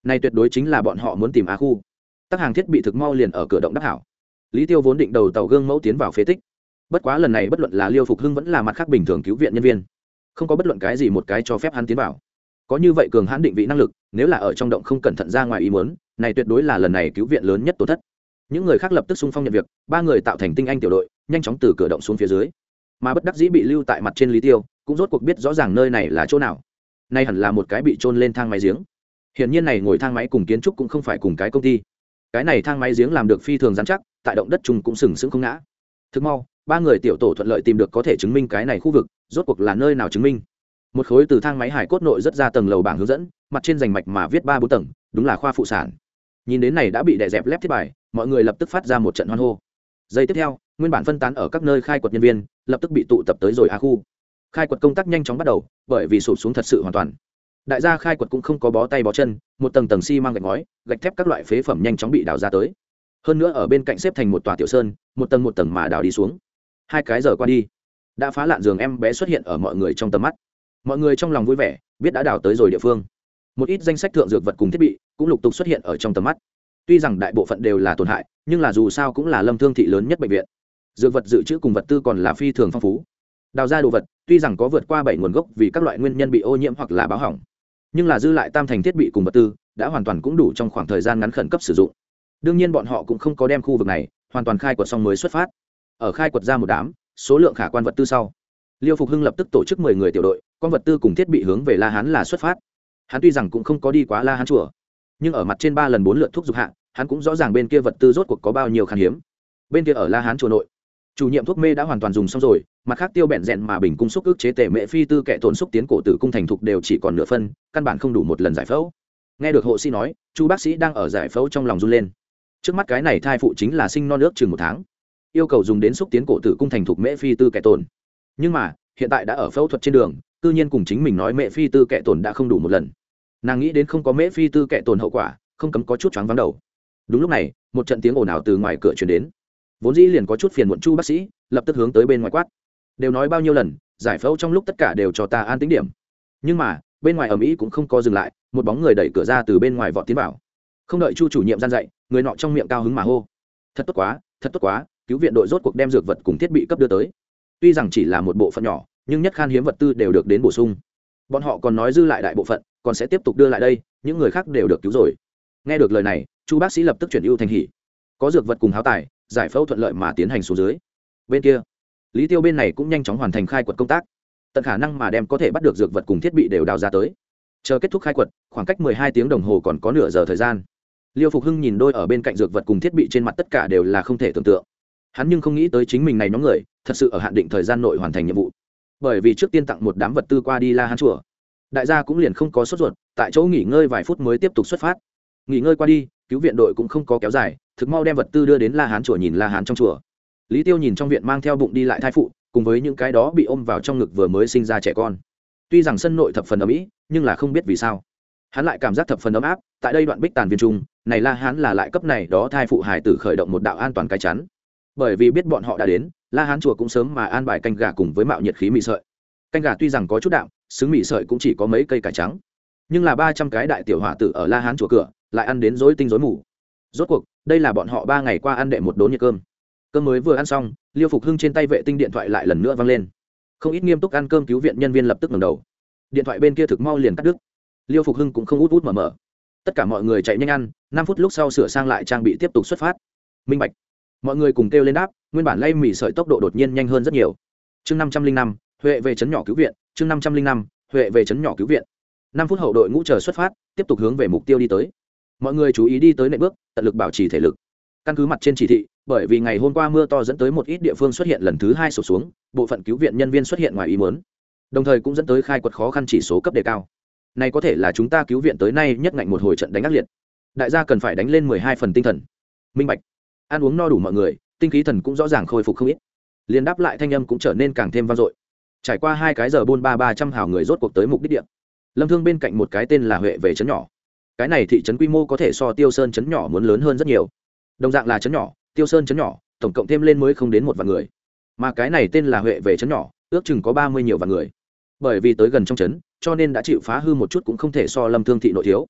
này tuyệt đối chính là bọn họ muốn tìm á khu. Tác hàng thiết bị thực mau liền ở cửa động đắc hảo. Lý Tiêu vốn định đầu tàu gương mẫu tiến vào phế tích, bất quá lần này bất luận là Liêu Phục Hưng vẫn là mặt khác bình thường cứu viện nhân viên, không có bất luận cái gì một cái cho phép hắn tiến vào. Có như vậy cường hãn định vị năng lực, nếu là ở trong động không cẩn thận ra ngoài ý muốn, này tuyệt đối là lần này cứu viện lớn nhất tổn thất. Những người khác lập tức xung phong nhận việc, ba người tạo thành tinh anh tiểu đội, nhanh chóng từ cửa động xuống phía dưới. Mà bất đắc dĩ bị lưu tại mặt trên Lý Tiêu, cũng rốt cuộc biết rõ ràng nơi này là chỗ nào. Nay hẳn là một cái bị chôn lên thang máy giếng. Hiển nhiên này ngồi thang máy cùng kiến trúc cũng không phải cùng cái công ty. Cái này thang máy giếng làm được phi thường rắn chắc, tại động đất chung cũng sừng sững không ngã. Thực mau, ba người tiểu tổ thuận lợi tìm được có thể chứng minh cái này khu vực, rốt cuộc là nơi nào chứng minh. Một khối từ thang máy hải cốt nội rất ra tầng lầu bảng hướng dẫn, mặt trên rành mạch mà viết 3-4 tầng, đúng là khoa phụ sản. Nhìn đến này đã bị đè dẹp lép thiết bài, mọi người lập tức phát ra một trận hoan hô. Giây tiếp theo, nguyên bản phân tán ở các nơi khai quật nhân viên, lập tức bị tụ tập tới rồi á khu. Khai quật công tác nhanh chóng bắt đầu, bởi vì sụp xuống thật sự hoàn toàn. Đại gia khai quật cũng không có bó tay bó chân, một tầng tầng xi măng gạch ngói, gạch thép các loại phế phẩm nhanh chóng bị đào ra tới. Hơn nữa ở bên cạnh xếp thành một tòa tiểu sơn, một tầng mà đào đi xuống. 2 cái giờ qua đi, đã phá lạn giường em bé xuất hiện ở mọi người trong tầm mắt. Mọi người trong lòng vui vẻ, biết đã đào tới rồi địa phương. Một ít danh sách thượng dược vật cùng thiết bị cũng lục tục xuất hiện ở trong tầm mắt. Tuy rằng đại bộ phận đều là tổn hại, nhưng là dù sao cũng là Lâm Thương thị lớn nhất bệnh viện. Dược vật dự trữ cùng vật tư còn là phi thường phong phú. Đào ra đồ vật, tuy rằng có vượt qua 7 nguồn gốc vì các loại nguyên nhân bị ô nhiễm hoặc là báo hỏng, nhưng là dư lại tam thành thiết bị cùng vật tư đã hoàn toàn cũng đủ trong khoảng thời gian ngắn khẩn cấp sử dụng. Đương nhiên bọn họ cũng không có đem khu vực này hoàn toàn khai quật xong mới xuất phát. Ở khai quật ra một đám số lượng khả quan vật tư sau, Liêu Phục Hưng lập tức tổ chức 10 người tiểu đội, con vật tư cùng thiết bị hướng về La Hán là xuất phát. Hắn tuy rằng cũng không có đi quá La Hán chùa, nhưng ở mặt trên 3 lần 4 lượt thuốc dục hạ, hắn cũng rõ ràng bên kia vật tư rốt cuộc có bao nhiêu khan hiếm. Bên kia ở La Hán chùa nội, chủ nhiệm thuốc mê đã hoàn toàn dùng xong rồi, mặt khác tiêu bẹn rẹn mà bình cung xúc ức chế tể mẹ phi tư kẻ tổn xúc tiến cổ tử cung thành thục đều chỉ còn nửa phân, căn bản không đủ một lần giải phẫu. Nghe được hộ sĩ nói, chu bác sĩ đang ở giải phẫu trong lòng run lên. Trước mắt cái này thai phụ chính là sinh non ước chừng 1 tháng, yêu cầu dùng đến xúc tiến cổ tử cung thành thục mẹ phi tư kẻ tổn. Nhưng mà hiện tại đã ở phẫu thuật trên đường, tự nhiên cùng chính mình nói mẹ phi tư kẻ tổn đã không đủ một lần. Nàng nghĩ đến không có mẹ phi tư kẻ tổn hậu quả, không cấm có chút choáng váng đầu. Đúng lúc này, một trận tiếng ồn ào từ ngoài cửa truyền đến. Vốn dĩ liền có chút phiền muộn chu bác sĩ lập tức hướng tới bên ngoài quát, đều nói bao nhiêu lần, giải phẫu trong lúc tất cả đều cho ta an tĩnh điểm. Nhưng mà bên ngoài ầm ĩ cũng không có dừng lại, một bóng người đẩy cửa ra từ bên ngoài vọt tiến vào. Không đợi chu chủ nhiệm gian dạy, người nọ trong miệng cao hứng mà hô, thật tốt quá, cứu viện đội rốt cuộc đem dược vật cùng thiết bị cấp đưa tới. Tuy rằng chỉ là một bộ phận nhỏ, nhưng nhất khan hiếm vật tư đều được đến bổ sung. Bọn họ còn nói dư lại đại bộ phận còn sẽ tiếp tục đưa lại đây, những người khác đều được cứu rồi. Nghe được lời này, chu bác sĩ lập tức chuyển ưu thành hỉ, có dược vật cùng háo tài, giải phẫu thuận lợi mà tiến hành xuống dưới. Bên kia Lý Tiêu bên này cũng nhanh chóng hoàn thành khai quật công tác, tận khả năng mà đem có thể bắt được dược vật cùng thiết bị đều đào ra tới. Chờ kết thúc khai quật, khoảng cách 12 tiếng đồng hồ còn có nửa giờ thời gian. Liêu Phục Hưng nhìn đôi ở bên cạnh dược vật cùng thiết bị trên mặt tất cả đều là không thể tưởng tượng. Hắn nhưng không nghĩ tới chính mình này nhóm người thật sự ở hạn định thời gian nội hoàn thành nhiệm vụ. Bởi vì trước tiên tặng một đám vật tư qua đi La Hán chùa, đại gia cũng liền không có sốt ruột, tại chỗ nghỉ ngơi vài phút mới tiếp tục xuất phát. Nghỉ ngơi qua đi, cứu viện đội cũng không có kéo dài, thực mau đem vật tư đưa đến La Hán chùa. Nhìn La Hán trong chùa, Lý Tiêu nhìn trong viện mang theo bụng đi lại thai phụ, cùng với những cái đó bị ôm vào trong ngực vừa mới sinh ra trẻ con. Tuy rằng sân nội thập phần ấm ĩ, nhưng là không biết vì sao, hắn lại cảm giác thập phần ấm áp. Tại đây đoạn bích tàn viên trung, này La Hán là lại cấp này đó thai phụ hài tử khởi động một đạo an toàn cái chắn. Bởi vì biết bọn họ đã đến, La Hán chùa cũng sớm mà an bài canh gà cùng với mạo nhiệt khí mì sợi. Canh gà tuy rằng có chút đạm, xứng mì sợi cũng chỉ có mấy cây cải trắng, nhưng là 300 cái đại tiểu hỏa tử ở La Hán chùa cửa lại ăn đến rối tinh rối mù. Rốt cuộc đây là bọn họ 3 ngày qua ăn đệ một đốn nhiệt cơm. Cơm mới vừa ăn xong, Liêu Phục Hưng trên tay vệ tinh điện thoại lại lần nữa vang lên. Không ít nghiêm túc ăn cơm cứu viện nhân viên lập tức ngẩng đầu. Điện thoại bên kia thực mau liền cắt đứt. Liêu Phục Hưng cũng không út út mở mở. Tất cả mọi người chạy nhanh ăn, 5 phút lúc sau sửa sang lại trang bị tiếp tục xuất phát. Minh bạch. Mọi người cùng kêu lên đáp, nguyên bản lay mì sợi tốc độ đột nhiên nhanh hơn rất nhiều. Chương 505, Huệ về trấn nhỏ cứu viện, chương 505, Huệ về trấn nhỏ cứu viện. 5 phút hậu đội ngũ chờ xuất phát, tiếp tục hướng về mục tiêu đi tới. Mọi người chú ý đi tới nệm bước, tận lực bảo trì thể lực. Căn cứ mặt trên chỉ thị, bởi vì ngày hôm qua mưa to dẫn tới một ít địa phương xuất hiện lần thứ 2 sụt xuống, bộ phận cứu viện nhân viên xuất hiện ngoài ý muốn, đồng thời cũng dẫn tới khai quật khó khăn chỉ số cấp đề cao. Này có thể là chúng ta cứu viện tới nay nhất ngạnh một hồi trận đánh ác liệt. Đại gia cần phải đánh lên 12 phần tinh thần. Minh bạch. Ăn uống no đủ mọi người, tinh khí thần cũng rõ ràng khôi phục không ít. Liên đáp lại thanh âm cũng trở nên càng thêm vang dội. Trải qua 2 cái giờ buôn ba 300 hào người rốt cuộc tới mục đích địa. Lâm Thương bên cạnh một cái tên là Huệ về trấn nhỏ. Cái này thị trấn quy mô có thể so Tiêu Sơn trấn nhỏ muốn lớn hơn rất nhiều. Đồng dạng là trấn nhỏ, Tiêu Sơn trấn nhỏ, tổng cộng thêm lên mới không đến 1 vạn người. Mà cái này tên là Huệ về trấn nhỏ, ước chừng có 30 nhiều vạn người. Bởi vì tới gần trong trấn, cho nên đã chịu phá hư một chút cũng không thể so Lâm Thương thị nội thiếu.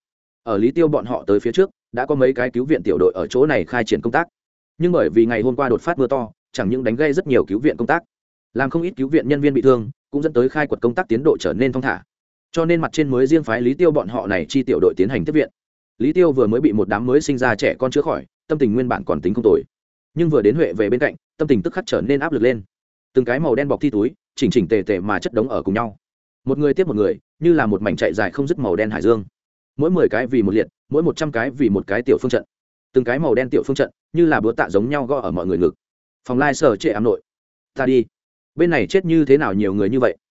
ở Lý Tiêu bọn họ tới phía trước đã có mấy cái cứu viện tiểu đội ở chỗ này khai triển công tác, nhưng bởi vì ngày hôm qua đột phát mưa to, chẳng những đánh gây rất nhiều cứu viện công tác, làm không ít cứu viện nhân viên bị thương, cũng dẫn tới khai quật công tác tiến độ trở nên thong thả. Cho nên mặt trên mới riêng phái Lý Tiêu bọn họ này chi tiểu đội tiến hành tiếp viện. Lý Tiêu vừa mới bị một đám mới sinh ra trẻ con chữa khỏi, tâm tình nguyên bản còn tính không tồi, nhưng vừa đến Huệ về bên cạnh, tâm tình tức khắc trở nên áp lực lên. Từng cái màu đen bọc thi túi chỉnh chỉnh tề tề mà chất đống ở cùng nhau, một người tiếp một người, như là một mảnh chạy dài không dứt màu đen hải dương. Mỗi 10 cái vì một liệt, mỗi 100 cái vì một cái tiểu phương trận. Từng cái màu đen tiểu phương trận như là búa tạ giống nhau gõ ở mọi người ngực. Phòng lai sở trệ ám nội, ta đi, bên này chết như thế nào nhiều người như vậy.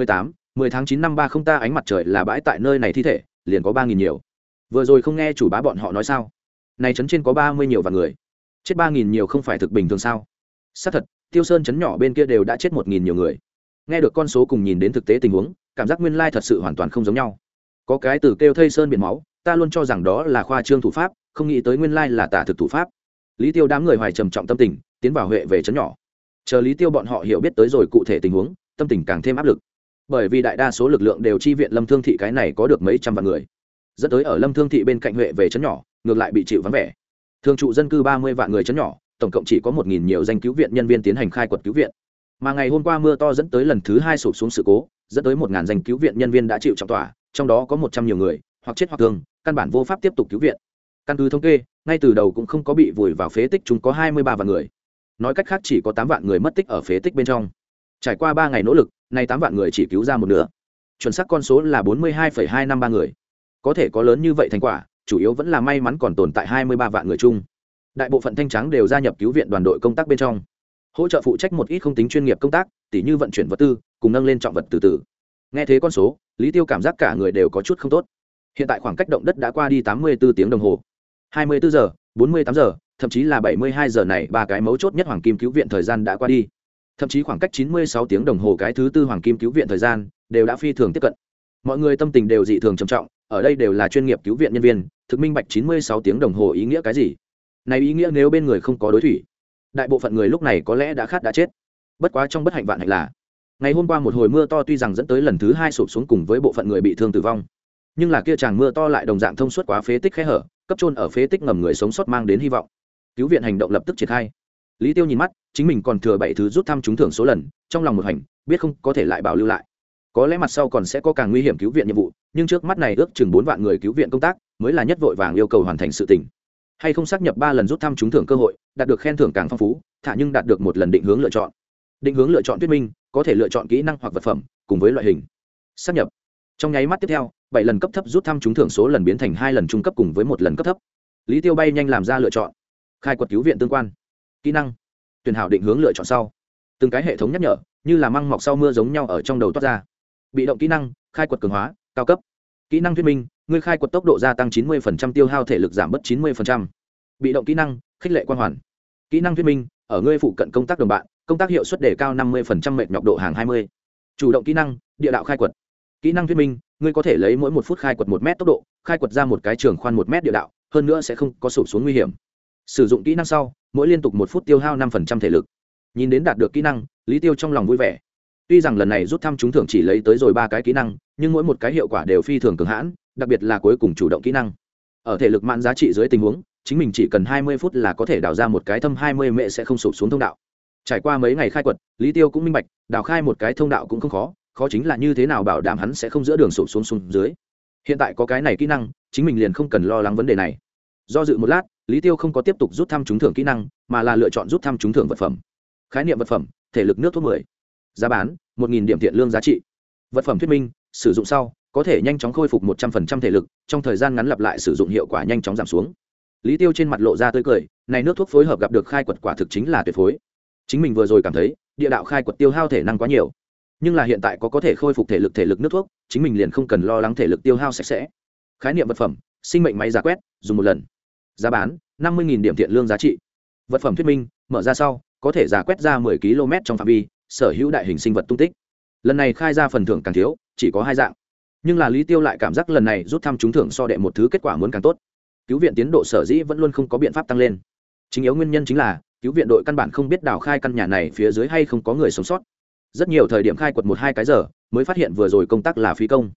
10 tháng 9 năm 30 ta ánh mặt trời là bãi tại nơi này thi thể liền có 3.000 nhiều. Vừa rồi không nghe chủ bá bọn họ nói sao, này trấn trên có 30 nhiều vạn người, chết 3.000 nhiều không phải thực bình thường sao? Xác thật, Tiêu Sơn trấn nhỏ bên kia đều đã chết 1.000 nhiều người. Nghe được con số cùng nhìn đến thực tế tình huống, cảm giác nguyên lai thật sự hoàn toàn không giống nhau. Có cái từ kêu thây sơn biển máu, ta luôn cho rằng đó là khoa trương thủ pháp, không nghĩ tới nguyên lai là tả thực thủ pháp. Lý Tiêu đám người hoài trầm trọng tâm tình, tiến vào Huệ về trấn nhỏ. Chờ Lý Tiêu bọn họ hiểu biết tới rồi cụ thể tình huống, tâm tình càng thêm áp lực. Bởi vì đại đa số lực lượng đều chi viện Lâm Thương thị, cái này có được mấy trăm vạn người, dẫn tới ở Lâm Thương thị bên cạnh Huệ về trấn nhỏ, ngược lại bị chịu vắng vẻ. Thường trụ dân cư 30 vạn người trấn nhỏ, tổng cộng chỉ có 1.000 nhiều danh cứu viện nhân viên tiến hành khai quật cứu viện. Mà ngày hôm qua mưa to dẫn tới lần thứ 2 sụp xuống sự cố, dẫn tới 1.000 danh cứu viện nhân viên đã chịu trọng tỏa, trong đó có 100 nhiều người hoặc chết hoặc thương, căn bản vô pháp tiếp tục cứu viện. Căn cứ thống kê, ngay từ đầu cũng không có bị vùi vào phế tích, chúng có 23 vạn người. Nói cách khác chỉ có 8 vạn người mất tích ở phế tích bên trong. Trải qua 3 ngày nỗ lực, nay 8 vạn người chỉ cứu ra một nửa. Chuẩn xác con số là 42,253 người. Có thể có lớn như vậy thành quả, chủ yếu vẫn là may mắn còn tồn tại 23 vạn người chung. Đại bộ phận thanh trắng đều gia nhập cứu viện đoàn đội công tác bên trong, hỗ trợ phụ trách một ít không tính chuyên nghiệp công tác, tỉ như vận chuyển vật tư, cùng nâng lên trọng vật từ từ. Nghe thế con số, Lý Tiêu cảm giác cả người đều có chút không tốt. Hiện tại khoảng cách động đất đã qua đi 84 tiếng đồng hồ, 24 giờ, 48 giờ, thậm chí là 72 giờ này, ba cái mấu chốt nhất hoàng kim cứu viện thời gian đã qua đi. Thậm chí khoảng cách 96 tiếng đồng hồ cái thứ tư hoàng kim cứu viện thời gian đều đã phi thường tiếp cận. Mọi người tâm tình đều dị thường trầm trọng, ở đây đều là chuyên nghiệp cứu viện nhân viên, thực minh bạch 96 tiếng đồng hồ ý nghĩa cái gì. Này ý nghĩa nếu bên người không có đối thủy, đại bộ phận người lúc này có lẽ đã khát đã chết. Bất quá trong bất hạnh vạn hạnh là, ngày hôm qua một hồi mưa to tuy rằng dẫn tới lần thứ 2 sụp xuống cùng với bộ phận người bị thương tử vong, nhưng là kia tràng mưa to lại đồng dạng thông suốt quá phế tích khe hở, cấp chôn ở phế tích ngầm người sống sót mang đến hy vọng. Cứu viện hành động lập tức triển khai. Lý Tiêu nhìn mắt, chính mình còn thừa 7 thứ rút thăm trúng thưởng số lần, trong lòng một hành, biết không có thể lại bảo lưu lại. Có lẽ mặt sau còn sẽ có càng nguy hiểm cứu viện nhiệm vụ, nhưng trước mắt này ước chừng 4 vạn người cứu viện công tác, mới là nhất vội vàng yêu cầu hoàn thành sự tình. Hay không xác nhập 3 lần rút thăm trúng thưởng cơ hội, đạt được khen thưởng càng phong phú, thả nhưng đạt được một lần định hướng lựa chọn. Định hướng lựa chọn thuyết minh, có thể lựa chọn kỹ năng hoặc vật phẩm, cùng với loại hình. Xác nhập. Trong nháy mắt tiếp theo, 7 lần cấp thấp rút thăm trúng thưởng số lần biến thành 2 lần trung cấp cùng với 1 lần cấp thấp. Lý Tiêu bay nhanh làm ra lựa chọn. Khai quật cứu viện tương quan. Kỹ năng. Tuyển hảo định hướng lựa chọn sau. Từng cái hệ thống nhắc nhở, như là măng mọc sau mưa giống nhau ở trong đầu toát ra. Bị động kỹ năng, khai quật cường hóa, cao cấp. Kỹ năng thuyết minh, người khai quật tốc độ gia tăng 90%, tiêu hao thể lực giảm bớt 90%. Bị động kỹ năng, khích lệ quang hoàn. Kỹ năng thuyết minh, ở ngươi phụ cận công tác đồng bạn, công tác hiệu suất đề cao 50%, mệt nhọc độ hàng 20. Chủ động kỹ năng, địa đạo khai quật. Kỹ năng thuyết minh, ngươi có thể lấy mỗi 1 phút khai quật 1 mét tốc độ, khai quật ra một cái trường khoan 1 mét địa đạo, hơn nữa sẽ không có sụp xuống nguy hiểm. Sử dụng kỹ năng sau, mỗi liên tục 1 phút tiêu hao 5% thể lực. Nhìn đến đạt được kỹ năng, Lý Tiêu trong lòng vui vẻ. Tuy rằng lần này rút thăm trúng thưởng chỉ lấy tới rồi 3 cái kỹ năng, nhưng mỗi một cái hiệu quả đều phi thường cường hãn, đặc biệt là cuối cùng chủ động kỹ năng. Ở thể lực mãn giá trị dưới tình huống, chính mình chỉ cần 20 phút là có thể đào ra một cái thâm 20 mệ sẽ không sụp xuống thông đạo. Trải qua mấy ngày khai quật, Lý Tiêu cũng minh bạch, đào khai một cái thông đạo cũng không khó, khó chính là như thế nào bảo đảm hắn sẽ không giữa đường sụp xuống dưới. Hiện tại có cái này kỹ năng, chính mình liền không cần lo lắng vấn đề này. Do dự một lát, Lý Tiêu không có tiếp tục rút thăm trúng thưởng kỹ năng, mà là lựa chọn rút thăm trúng thưởng vật phẩm. Khái niệm vật phẩm, thể lực nước thuốc 10. Giá bán, 1.000 điểm thiện lương giá trị. Vật phẩm thuyết minh, sử dụng sau, có thể nhanh chóng khôi phục 100% thể lực, trong thời gian ngắn lặp lại sử dụng hiệu quả nhanh chóng giảm xuống. Lý Tiêu trên mặt lộ ra tươi cười, này nước thuốc phối hợp gặp được khai quật quả thực chính là tuyệt phối. Chính mình vừa rồi cảm thấy, địa đạo khai quật tiêu hao thể năng quá nhiều, nhưng là hiện tại có thể khôi phục thể lực nước thuốc, chính mình liền không cần lo lắng thể lực tiêu hao sạch sẽ. Khái niệm vật phẩm, sinh mệnh máy giả quét, dùng một lần. Giá bán, 50.000 điểm thiện lương giá trị. Vật phẩm thuyết minh, mở ra sau, có thể giả quét ra 10 km trong phạm vi, sở hữu đại hình sinh vật tung tích. Lần này khai ra phần thưởng càng thiếu, chỉ có 2 dạng. Nhưng là Lý Tiêu lại cảm giác lần này rút thăm trúng thưởng so đệ một thứ kết quả muốn càng tốt. Cứu viện tiến độ sở dĩ vẫn luôn không có biện pháp tăng lên. Chính yếu nguyên nhân chính là cứu viện đội căn bản không biết đào khai căn nhà này phía dưới hay không có người sống sót. Rất nhiều thời điểm khai quật 1-2 cái giờ mới phát hiện vừa rồi công tác là phí công.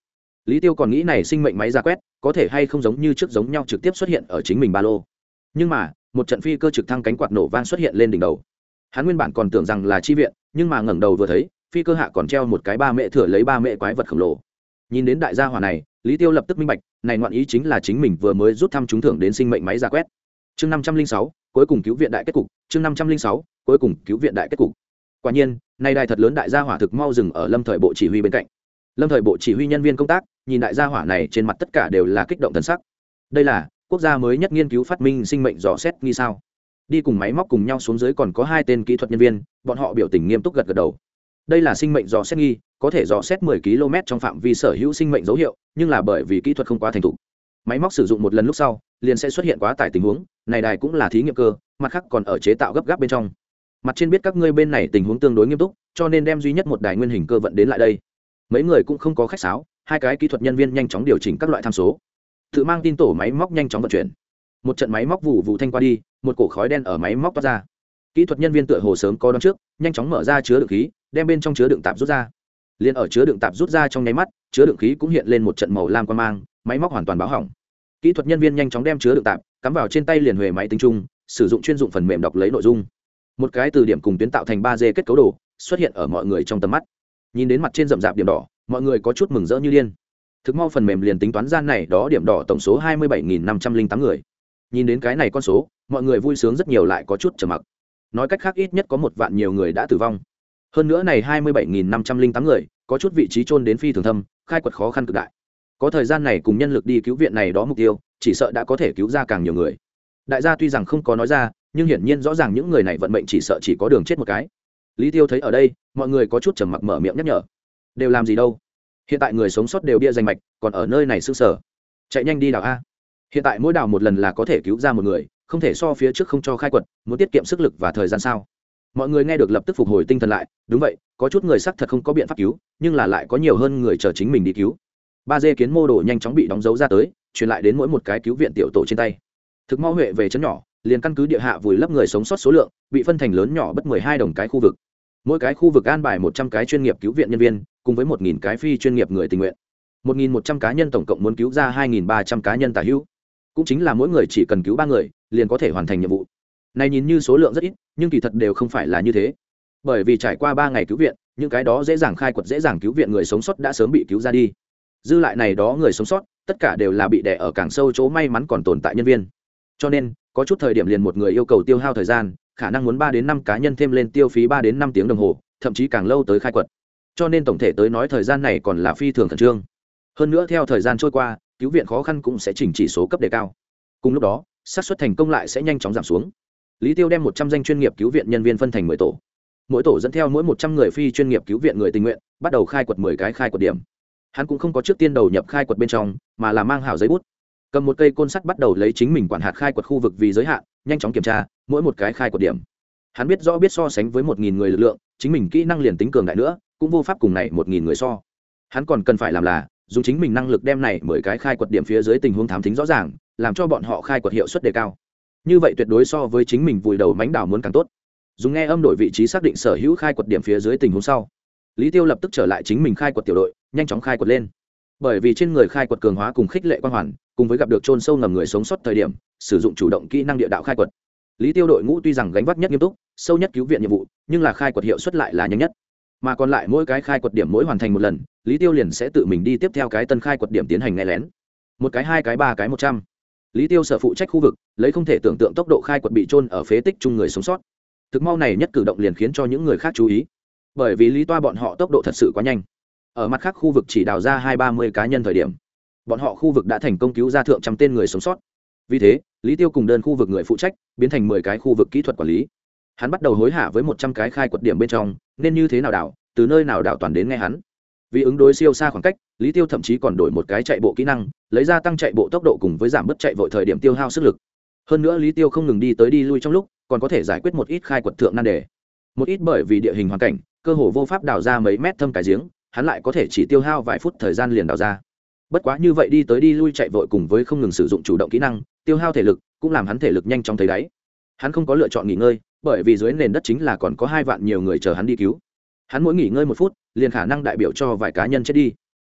Lý Tiêu còn nghĩ này sinh mệnh máy ra quét có thể hay không giống như trước giống nhau trực tiếp xuất hiện ở chính mình ba lô, nhưng mà một trận phi cơ trực thăng cánh quạt nổ vang xuất hiện lên đỉnh đầu. Hắn nguyên bản còn tưởng rằng là chi viện, nhưng mà ngẩng đầu vừa thấy phi cơ hạ còn treo một cái 3 mệ thừa lấy 3 mệ quái vật khổng lồ. Nhìn đến đại gia hỏa này, Lý Tiêu lập tức minh bạch, này ngoạn ý chính là chính mình vừa mới rút thăm trúng thưởng đến sinh mệnh máy ra quét. Chương 506, cuối cùng cứu viện đại kết cục. Chương 506, cuối cùng cứu viện đại kết cục. Quả nhiên, này đài thật lớn đại gia hỏa thực mau dừng ở Lâm Thời Bộ chỉ huy bên cạnh. Lâm Thời Bộ chỉ huy nhân viên công tác nhìn đại gia hỏa này trên mặt tất cả đều là kích động thần sắc. Đây là quốc gia mới nhất nghiên cứu phát minh sinh mệnh dò xét nghi sao? Đi cùng máy móc cùng nhau xuống dưới còn có 2 tên kỹ thuật nhân viên, bọn họ biểu tình nghiêm túc gật gật đầu. Đây là sinh mệnh dò xét nghi, có thể dò xét 10 km trong phạm vi sở hữu sinh mệnh dấu hiệu, nhưng là bởi vì kỹ thuật không quá thành thục, máy móc sử dụng một lần lúc sau liền sẽ xuất hiện quá tải tình huống. Này đài cũng là thí nghiệm cơ, mặt khác còn ở chế tạo gấp gáp bên trong. Mặt trên biết các ngươi bên này tình huống tương đối nghiêm túc, cho nên đem duy nhất một đài nguyên hình cơ vận đến lại đây. Mấy người cũng không có khách sáo, 2 cái kỹ thuật nhân viên nhanh chóng điều chỉnh các loại tham số, tự mang tin tổ máy móc nhanh chóng vận chuyển. Một trận máy móc vụ vụ thanh qua đi, một cổ khói đen ở máy móc toát ra. Kỹ thuật nhân viên tựa hồ sớm có đón trước, nhanh chóng mở ra chứa đựng khí, đem bên trong chứa đựng tạp rút ra. Liên ở chứa đựng tạp rút ra trong nháy mắt, chứa đựng khí cũng hiện lên một trận màu lam quang mang, máy móc hoàn toàn báo hỏng. Kỹ thuật nhân viên nhanh chóng đem chứa đựng tạp cắm vào trên tay liền huề máy tính chung, sử dụng chuyên dụng phần mềm đọc lấy nội dung. Một cái từ điểm cùng tuyến tạo thành 3D kết cấu đồ xuất hiện ở mọi người trong tầm mắt. Nhìn đến mặt trên rậm rạp điểm đỏ, mọi người có chút mừng rỡ như điên. Thực mau phần mềm liền tính toán gian này đó điểm đỏ tổng số 27.508 người. Nhìn đến cái này con số, mọi người vui sướng rất nhiều lại có chút trầm mặc. Nói cách khác ít nhất có 1 vạn nhiều người đã tử vong. Hơn nữa này 27.508 người, có chút vị trí chôn đến phi thường thâm, khai quật khó khăn cực đại. Có thời gian này cùng nhân lực đi cứu viện này đó mục tiêu, chỉ sợ đã có thể cứu ra càng nhiều người. Đại gia tuy rằng không có nói ra, nhưng hiển nhiên rõ ràng những người này vận mệnh chỉ sợ chỉ có đường chết một cái. Lý Tiêu thấy ở đây, mọi người có chút trầm mặc mở miệng nhắc nhở. Đều làm gì đâu? Hiện tại người sống sót đều bia danh mạch, còn ở nơi này sững sờ. Chạy nhanh đi đào a. Hiện tại mỗi đào một lần là có thể cứu ra một người, không thể so phía trước không cho khai quật, muốn tiết kiệm sức lực và thời gian sao? Mọi người nghe được lập tức phục hồi tinh thần lại, đúng vậy, có chút người xác thật không có biện pháp cứu, nhưng là lại có nhiều hơn người chờ chính mình đi cứu. 3D kiến mô đồ nhanh chóng bị đóng dấu ra tới, truyền lại đến mỗi một cái cứu viện tiểu tổ trên tay. Thực mau huệ về chấn nhỏ, liền căn cứ địa hạ vùi lấp người sống sót số lượng, bị phân thành lớn nhỏ bất 12 đồng cái khu vực. Mỗi cái khu vực an bài 100 cái chuyên nghiệp cứu viện nhân viên, cùng với 1000 cái phi chuyên nghiệp người tình nguyện. 1100 cá nhân tổng cộng muốn cứu ra 2300 cá nhân tả hữu. Cũng chính là mỗi người chỉ cần cứu 3 người, liền có thể hoàn thành nhiệm vụ. Này nhìn như số lượng rất ít, nhưng kỳ thật đều không phải là như thế. Bởi vì trải qua 3 ngày cứu viện, những cái đó dễ dàng khai quật dễ dàng cứu viện người sống sót đã sớm bị cứu ra đi. Dư lại này đó người sống sót, tất cả đều là bị đè ở càng sâu chỗ may mắn còn tồn tại nhân viên. Cho nên, có chút thời điểm liền một người yêu cầu tiêu hao thời gian, khả năng muốn 3 đến 5 cá nhân thêm lên tiêu phí 3 đến 5 tiếng đồng hồ, thậm chí càng lâu tới khai quật. Cho nên tổng thể tới nói thời gian này còn là phi thường khẩn trương. Hơn nữa theo thời gian trôi qua, cứu viện khó khăn cũng sẽ chỉnh chỉ số cấp đề cao. Cùng lúc đó, xác suất thành công lại sẽ nhanh chóng giảm xuống. Lý Tiêu đem 100 danh chuyên nghiệp cứu viện nhân viên phân thành 10 tổ. Mỗi tổ dẫn theo mỗi 100 người phi chuyên nghiệp cứu viện người tình nguyện, bắt đầu khai quật 10 cái khai quật điểm. Hắn cũng không có trước tiên đầu nhập khai quật bên trong, mà là mang hảo giấy bút, cầm một cây côn sắt bắt đầu lấy chính mình quản hạt khai quật khu vực vì giới hạn, nhanh chóng kiểm tra mỗi một cái khai quật điểm. Hắn biết rõ biết so sánh với 1000 người lực lượng, chính mình kỹ năng liền tính cường đại nữa, cũng vô pháp cùng này 1000 người so. Hắn còn cần phải làm là dùng chính mình năng lực đem này 10 cái khai quật điểm phía dưới tình huống thám thính rõ ràng, làm cho bọn họ khai quật hiệu suất đề cao. Như vậy tuyệt đối so với chính mình vùi đầu mánh đào muốn càng tốt. Dùng nghe âm đổi vị trí xác định sở hữu khai quật điểm phía dưới tình huống sau, Lý Tiêu lập tức trở lại chính mình khai quật tiểu đội, nhanh chóng khai quật lên. Bởi vì trên người khai quật cường hóa cùng khích lệ quan hoàn, cùng với gặp được chôn sâu ngầm người sống sót thời điểm, sử dụng chủ động kỹ năng địa đạo khai quật. Lý Tiêu đội ngũ tuy rằng gánh vác nhất nghiêm túc, sâu nhất cứu viện nhiệm vụ, nhưng là khai quật hiệu suất lại là nhanh nhất. Mà còn lại mỗi cái khai quật điểm mỗi hoàn thành một lần, Lý Tiêu liền sẽ tự mình đi tiếp theo cái tân khai quật điểm tiến hành nghe lén. Một cái, 2 cái, 3 cái, 100. Lý Tiêu sở phụ trách khu vực, lấy không thể tưởng tượng tốc độ khai quật bị chôn ở phế tích chung người sống sót. Thực mau này nhất cử động liền khiến cho những người khác chú ý, bởi vì Lý Toa bọn họ tốc độ thật sự quá nhanh. Ở mặt khác khu vực chỉ đào ra 20-30 cá nhân thời điểm, bọn họ khu vực đã thành công cứu ra thượng trăm tên người sống sót. Vì thế, Lý Tiêu cùng đơn khu vực người phụ trách biến thành 10 cái khu vực kỹ thuật quản lý. Hắn bắt đầu hối hả với 100 cái khai quật điểm bên trong, nên như thế nào đào, từ nơi nào đào toàn đến nghe hắn. Vì ứng đối siêu xa khoảng cách, Lý Tiêu thậm chí còn đổi một cái chạy bộ kỹ năng, lấy ra tăng chạy bộ tốc độ cùng với giảm bớt chạy vội thời điểm tiêu hao sức lực. Hơn nữa Lý Tiêu không ngừng đi tới đi lui trong lúc, còn có thể giải quyết một ít khai quật thượng nan đề. Một ít bởi vì địa hình hoàn cảnh, cơ hồ vô pháp đào ra mấy mét thâm cái giếng, hắn lại có thể chỉ tiêu hao vài phút thời gian liền đào ra. Bất quá như vậy đi tới đi lui chạy vội cùng với không ngừng sử dụng chủ động kỹ năng, tiêu hao thể lực, cũng làm hắn thể lực nhanh chóng thấy đáy. Hắn không có lựa chọn nghỉ ngơi, bởi vì dưới nền đất chính là còn có 2 vạn nhiều người chờ hắn đi cứu. Hắn mỗi nghỉ ngơi 1 phút, liền khả năng đại biểu cho vài cá nhân chết đi.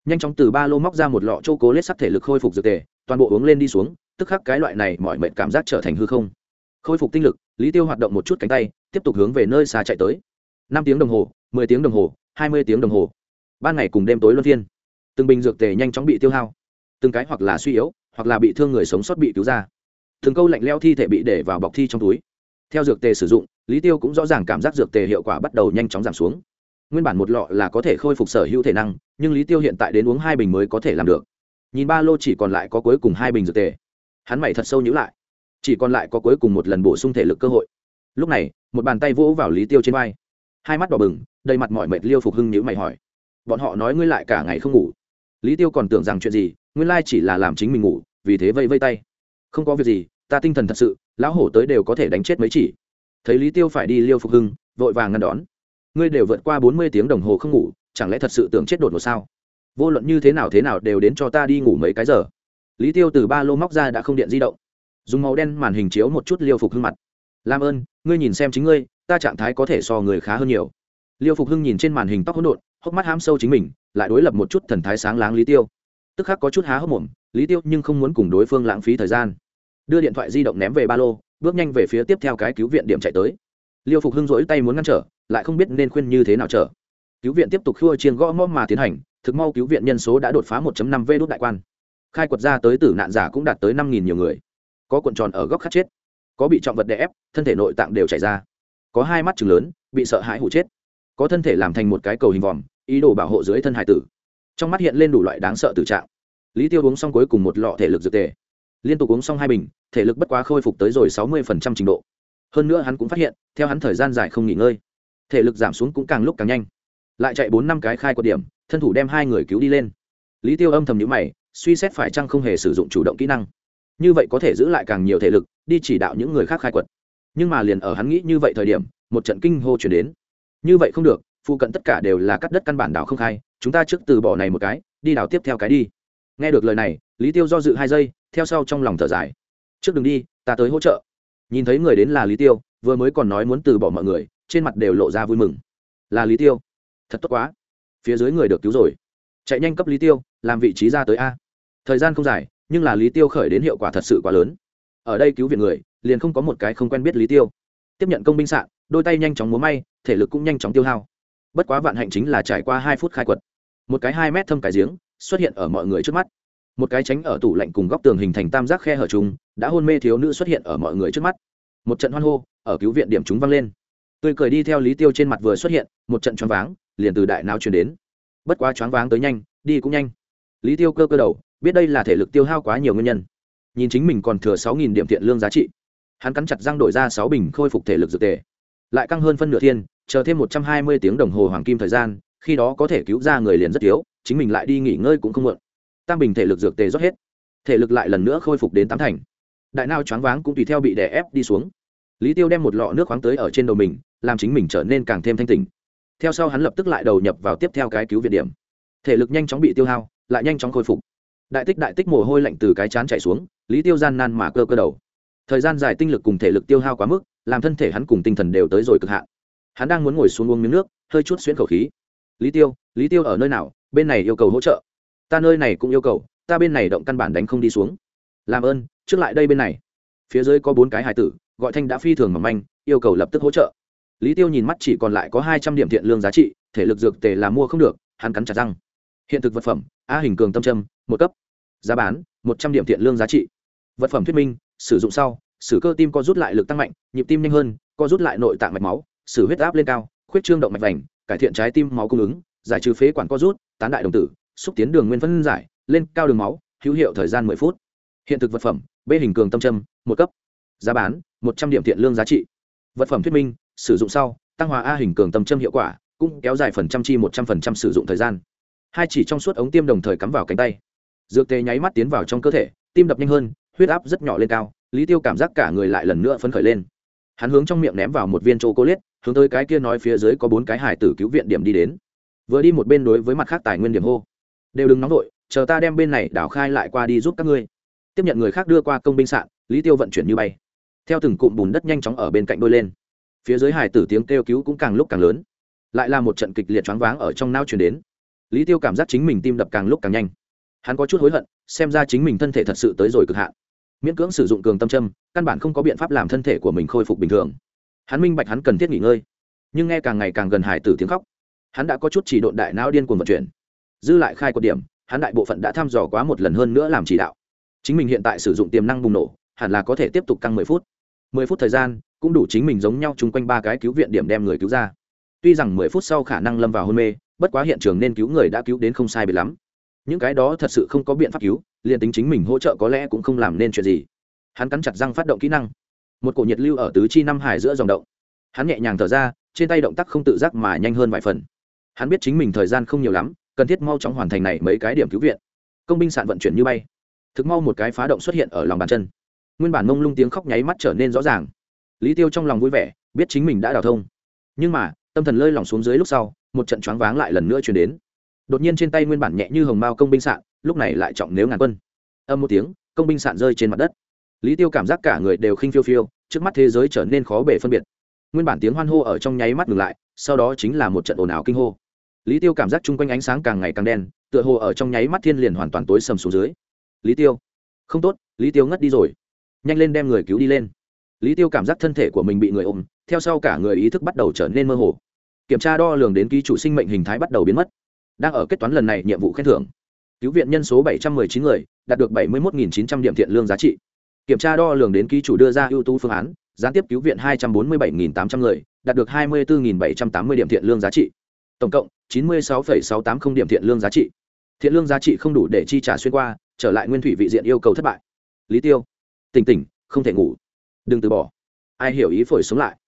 nhanh chóng từ ba lô móc ra một lọ chô cố lết sắc thể lực khôi phục dược tề, toàn bộ uống lên đi xuống, tức khắc cái loại này mọi mệt cảm giác trở thành hư không. Khôi phục tinh lực, Lý Tiêu hoạt động một chút cánh tay, tiếp tục hướng về nơi xa chạy tới. 5 tiếng đồng hồ, 10 tiếng đồng hồ, 20 tiếng đồng hồ. Ban ngày cùng đêm tối luân phiên. Từng bình dược tề nhanh chóng bị tiêu hao, từng cái hoặc là suy yếu, hoặc là bị thương người sống sót bị cứu ra. Từng câu lạnh lẽo thi thể bị để vào bọc thi trong túi. Theo dược tề sử dụng, Lý Tiêu cũng rõ ràng cảm giác dược tề hiệu quả bắt đầu nhanh chóng giảm xuống. Nguyên bản một lọ là có thể khôi phục sở hữu thể năng, nhưng Lý Tiêu hiện tại đến uống 2 bình mới có thể làm được. Nhìn ba lô chỉ còn lại có cuối cùng 2 bình dược tề, hắn mày thật sâu nhíu lại, chỉ còn lại có cuối cùng một lần bổ sung thể lực cơ hội. Lúc này, một bàn tay vỗ vào Lý Tiêu trên vai, hai mắt đỏ bừng, đầy mặt mỏi mệt. Liêu Phục Hưng nhíu mày hỏi: bọn họ nói ngươi lại cả ngày không ngủ? Lý Tiêu còn tưởng rằng chuyện gì, nguyên lai chỉ là làm chính mình ngủ, vì thế vây vây tay: không có việc gì, ta tinh thần thật sự, lão hổ tới đều có thể đánh chết mấy chỉ. Thấy Lý Tiêu phải đi, Liêu Phục Hưng vội vàng ngăn đón: ngươi đều vượt qua 40 tiếng đồng hồ không ngủ, chẳng lẽ thật sự tưởng chết đột ngột sao? Vô luận như thế nào đều đến cho ta đi ngủ mấy cái giờ. Lý Tiêu từ ba lô móc ra đã không điện di động, dùng màu đen màn hình chiếu một chút Liêu Phục Hưng mặt. Làm ơn, ngươi nhìn xem chính ngươi, ta trạng thái có thể so người khá hơn nhiều. Liêu Phục Hưng nhìn trên màn hình tóc hỗn độn, hốc mắt hám sâu chính mình, lại đối lập một chút thần thái sáng láng Lý Tiêu, tức khắc có chút há hốc mồm. Lý Tiêu nhưng không muốn cùng đối phương lãng phí thời gian, đưa điện thoại di động ném về ba lô, bước nhanh về phía tiếp theo cái cứu viện điểm chạy tới. Liêu Phục Hưng rỗi tay muốn ngăn trở, lại không biết nên khuyên như thế nào trở. Cứu viện tiếp tục khua chiên gõ mõ mà tiến hành, thực mau cứu viện nhân số đã đột phá 1.5 vê đốt đại quan. Khai quật ra tới tử nạn giả cũng đạt tới 5.000 nhiều người, có cuộn tròn ở góc khát chết, có bị trọng vật đè ép, thân thể nội tạng đều chảy ra, có hai mắt trừng lớn, bị sợ hãi hụ chết, có thân thể làm thành một cái cầu hình vòm, ý đồ bảo hộ dưới thân hải tử, trong mắt hiện lên đủ loại đáng sợ tử trạng. Lý Tiêu uống xong cuối cùng một lọ thể lực dược tề, liên tục uống xong 2 bình, thể lực bất quá khôi phục tới rồi 60% trình độ. Hơn nữa hắn cũng phát hiện, theo hắn thời gian dài không nghỉ ngơi, thể lực giảm xuống cũng càng lúc càng nhanh. Lại chạy 4-5 cái khai quật điểm, thân thủ đem 2 người cứu đi lên. Lý Tiêu âm thầm nhíu mày, suy xét phải chăng không hề sử dụng chủ động kỹ năng, như vậy có thể giữ lại càng nhiều thể lực đi chỉ đạo những người khác khai quật. Nhưng mà liền ở hắn nghĩ như vậy thời điểm, một trận kinh hô chuyển đến: như vậy không được, phụ cận tất cả đều là cắt đất căn bản đào không khai, chúng ta trước từ bỏ này một cái, đi đào tiếp theo cái đi. Nghe được lời này, Lý Tiêu do dự 2 giây, theo sau trong lòng thở dài: trước đừng đi, ta tới hỗ trợ. Nhìn thấy người đến là Lý Tiêu, vừa mới còn nói muốn từ bỏ mọi người, trên mặt đều lộ ra vui mừng. Là Lý Tiêu, thật tốt quá, phía dưới người được cứu rồi. Chạy nhanh cấp Lý Tiêu làm vị trí ra tới a. Thời gian không dài, nhưng là Lý Tiêu khởi đến hiệu quả thật sự quá lớn. Ở đây cứu viện người, liền không có một cái không quen biết Lý Tiêu. Tiếp nhận công binh sạn, đôi tay nhanh chóng múa may, thể lực cũng nhanh chóng tiêu hao. Bất quá vạn hạnh chính là trải qua 2 phút khai quật, một cái 2 mét thâm cái giếng xuất hiện ở mọi người trước mắt. Một cái tránh ở tủ lạnh cùng góc tường hình thành tam giác khe hở chung, đã hôn mê thiếu nữ xuất hiện ở mọi người trước mắt. Một trận hoan hô ở cứu viện điểm chúng vang lên. Tươi cười đi theo Lý Tiêu trên mặt vừa xuất hiện, một trận choáng váng liền từ đại não truyền đến. Bất quá choáng váng tới nhanh, đi cũng nhanh. Lý Tiêu cơ đầu, biết đây là thể lực tiêu hao quá nhiều nguyên nhân. Nhìn chính mình còn thừa 6.000 điểm thiện lương giá trị, hắn cắn chặt răng đổi ra 6 bình khôi phục thể lực dược tề, lại căng hơn phân nửa thiên, chờ thêm 120 tiếng đồng hồ hoàng kim thời gian, khi đó có thể cứu ra người liền rất thiếu, chính mình lại đi nghỉ ngơi cũng không muộn. Tam bình thể lực dược tề rót hết, thể lực lại lần nữa khôi phục đến 8 thành. Đại não choáng váng cũng tùy theo bị đè ép đi xuống. Lý Tiêu đem một lọ nước khoáng tới ở trên đầu mình, làm chính mình trở nên càng thêm thanh tỉnh. Theo sau hắn lập tức lại đầu nhập vào tiếp theo cái cứu viện điểm, thể lực nhanh chóng bị tiêu hao, lại nhanh chóng khôi phục. Đại tích mồ hôi lạnh từ cái trán chảy xuống, Lý Tiêu gian nan mà cơ đầu. Thời gian dài tinh lực cùng thể lực tiêu hao quá mức, làm thân thể hắn cùng tinh thần đều tới rồi cực hạn. Hắn đang muốn ngồi xuống uống miếng nước, hơi chút xuyễn khẩu khí. Lý Tiêu ở nơi nào? Bên này yêu cầu hỗ trợ. Ta nơi này cũng yêu cầu, ta bên này động căn bản đánh không đi xuống. Làm ơn, trước lại đây bên này. Phía dưới có 4 cái hài tử, gọi thanh đã phi thường mỏng manh, yêu cầu lập tức hỗ trợ. Lý Tiêu nhìn mắt chỉ còn lại có 200 điểm thiện lương giá trị, thể lực dược tề là mua không được, hắn cắn chặt răng. Hiện thực vật phẩm, A hình cường tâm châm, 1 cấp. Giá bán 100 điểm thiện lương giá trị. Vật phẩm thuyết minh, sử dụng sau, sử cơ tim co rút lại lực tăng mạnh, nhịp tim nhanh hơn, co rút lại nội tạng mạch máu, sử huyết áp lên cao, khuyết trương động mạch vành, cải thiện trái tim máu cung ứng, giải trừ phế quản co rút, tán đại đồng tử, xúc tiến đường nguyên phân giải, lên cao đường máu, hữu hiệu thời gian 10 phút. Hiện thực vật phẩm, B hình cường tâm châm, 1 cấp. Giá bán 100 điểm thiện lương giá trị. Vật phẩm thuyết minh, sử dụng sau, tăng hòa A hình cường tâm châm hiệu quả, cũng kéo dài phần trăm chi 100% sử dụng thời gian. Hai chỉ trong suốt ống tiêm đồng thời cắm vào cánh tay, dược tê nháy mắt tiến vào trong cơ thể, tim đập nhanh hơn, huyết áp rất nhỏ lên cao. Lý Tiêu cảm giác cả người lại lần nữa phấn khởi lên. Hắn hướng trong miệng ném vào một viên chocolate, hướng tới cái kia nói phía dưới có 4 cái hải tử cứu viện điểm đi đến. Vừa đi một bên đối với mặt khác tài nguyên điểm hô: đều đừng nóng vội, chờ ta đem bên này đào khai lại qua đi giúp các ngươi. Tiếp nhận người khác đưa qua công binh sạn, Lý Tiêu vận chuyển như bay, theo từng cụm bùn đất nhanh chóng ở bên cạnh đôi lên. Phía dưới hải tử tiếng kêu cứu cũng càng lúc càng lớn, lại là một trận kịch liệt choáng váng ở trong não truyền đến. Lý Tiêu cảm giác chính mình tim đập càng lúc càng nhanh, hắn có chút hối hận, xem ra chính mình thân thể thật sự tới rồi cực hạn, miễn cưỡng sử dụng cường tâm châm căn bản không có biện pháp làm thân thể của mình khôi phục bình thường. Hắn minh bạch hắn cần thiết nghỉ ngơi, nhưng nghe càng ngày càng gần hải tử tiếng khóc, hắn đã có chút chỉ độn đại não điên cuồng vận chuyển. Dư lại khai quật điểm, hắn đại bộ phận đã thăm dò quá một lần hơn nữa làm chỉ đạo. Chính mình hiện tại sử dụng tiềm năng bùng nổ, hẳn là có thể tiếp tục căng 10 phút. 10 phút thời gian cũng đủ chính mình giống nhau chung quanh 3 cái cứu viện điểm đem người cứu ra. Tuy rằng 10 phút sau khả năng lâm vào hôn mê, bất quá hiện trường nên cứu người đã cứu đến không sai biệt lắm. Những cái đó thật sự không có biện pháp cứu, liền tính chính mình hỗ trợ có lẽ cũng không làm nên chuyện gì. Hắn cắn chặt răng phát động kỹ năng. Một cổ nhiệt lưu ở tứ chi năm hải giữa dòng động. Hắn nhẹ nhàng thở ra, trên tay động tác không tự giác mà nhanh hơn vài phần. Hắn biết chính mình thời gian không nhiều lắm, cần thiết mau chóng hoàn thành này mấy cái điểm cứu viện. Công binh sạn vận chuyển như bay. Thực mau một cái phá động xuất hiện ở lòng bàn chân. Nguyên bản mông lung tiếng khóc nháy mắt trở nên rõ ràng. Lý Tiêu trong lòng vui vẻ, biết chính mình đã đào thông. Nhưng mà, tâm thần lơi lỏng xuống dưới lúc sau, một trận choáng váng lại lần nữa truyền đến. Đột nhiên trên tay nguyên bản nhẹ như hồng mao công binh sạn, lúc này lại trọng nếu ngàn quân. Âm một tiếng, công binh sạn rơi trên mặt đất. Lý Tiêu cảm giác cả người đều khinh phiêu phiêu, trước mắt thế giới trở nên khó bề phân biệt. Nguyên bản tiếng hoan hô ở trong nháy mắt ngừng lại, sau đó chính là một trận ồn ào kinh hô. Lý Tiêu cảm giác chung quanh ánh sáng càng ngày càng đen, tựa hồ ở trong nháy mắt thiên liền hoàn toàn tối sầm xuống dưới. Lý Tiêu, không tốt, Lý Tiêu ngất đi rồi. Nhanh lên đem người cứu đi lên. Lý Tiêu cảm giác thân thể của mình bị người ôm, theo sau cả người ý thức bắt đầu trở nên mơ hồ. Kiểm tra đo lường đến ký chủ sinh mệnh hình thái bắt đầu biến mất. Đang ở kết toán lần này nhiệm vụ khen thưởng. Cứu viện nhân số 719 người, đạt được 71.900 điểm thiện lương giá trị. Kiểm tra đo lường đến ký chủ đưa ra ưu tú phương án, gián tiếp cứu viện 247.800 người, đạt được 24.780 điểm thiện lương giá trị. Tổng cộng 96,680 điểm thiện lương giá trị. Thiện lương giá trị không đủ để chi trả xuyên qua, trở lại nguyên thủy vị diện yêu cầu thất bại. Lý Tiêu, tỉnh tỉnh, không thể ngủ, đừng từ bỏ. Ai hiểu ý phổi sống lại,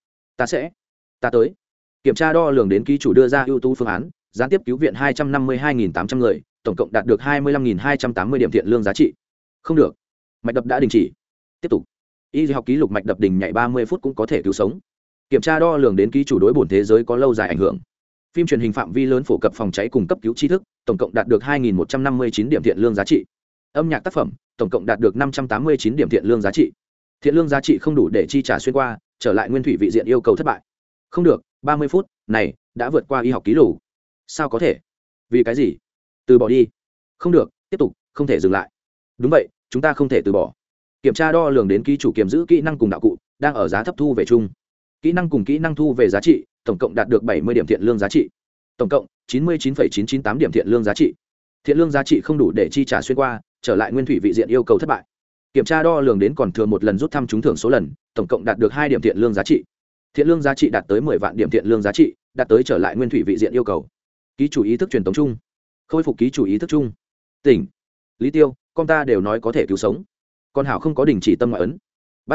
ta tới. Kiểm tra đo lường đến ký chủ đưa ra ưu tú phương án, gián tiếp cứu viện 252.800 người, tổng cộng đạt được 25.280 điểm thiện lương giá trị. Không được, mạch đập đã đình chỉ. Tiếp tục. Y học ký lục mạch đập đình nhảy 30 phút cũng có thể cứu sống. Kiểm tra đo lường đến ký chủ đối bổn thế giới có lâu dài ảnh hưởng. Phim truyền hình phạm vi lớn phổ cập phòng cháy cùng cấp cứu tri thức, tổng cộng đạt được 2.159 điểm thiện lương giá trị. Âm nhạc tác phẩm, tổng cộng đạt được 589 điểm thiện lương giá trị. Thiện lương giá trị không đủ để chi trả xuyên qua, trở lại nguyên thủy vị diện yêu cầu thất bại. Không được, 30 phút này đã vượt qua y học ký lục. Sao có thể? Vì cái gì? Từ bỏ đi. Không được, tiếp tục, không thể dừng lại. Đúng vậy, chúng ta không thể từ bỏ. Kiểm tra đo lường đến ký chủ kiềm giữ kỹ năng cùng đạo cụ, đang ở giá thấp thu về chung. Kỹ năng cùng kỹ năng thu về giá trị, tổng cộng đạt được 70 điểm thiện lương giá trị. Tổng cộng 99,998 điểm thiện lương giá trị. Thiện lương giá trị không đủ để chi trả xuyên qua, trở lại nguyên thủy vị diện yêu cầu thất bại. Kiểm tra đo lường đến còn thừa một lần rút thăm trúng thưởng số lần, tổng cộng đạt được 2 điểm thiện lương giá trị. Thiện lương giá trị đạt tới 10 vạn điểm thiện lương giá trị, đạt tới trở lại nguyên thủy vị diện yêu cầu. Ký chủ ý thức truyền tống chung. Khôi phục ký chủ ý thức chung. Tỉnh. Lý Tiêu, con ta đều nói có thể cứu sống. Con hảo không có đình chỉ tâm ngoại ấn.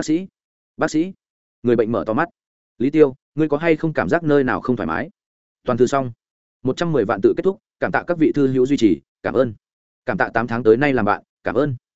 Bác sĩ. Người bệnh mở to mắt. Lý Tiêu, ngươi có hay không cảm giác nơi nào không thoải mái? Toàn thư xong. 110 vạn tự kết thúc, cảm tạ các vị thư hữu duy trì, cảm ơn. Cảm tạ 8 tháng tới nay làm bạn, cảm ơn.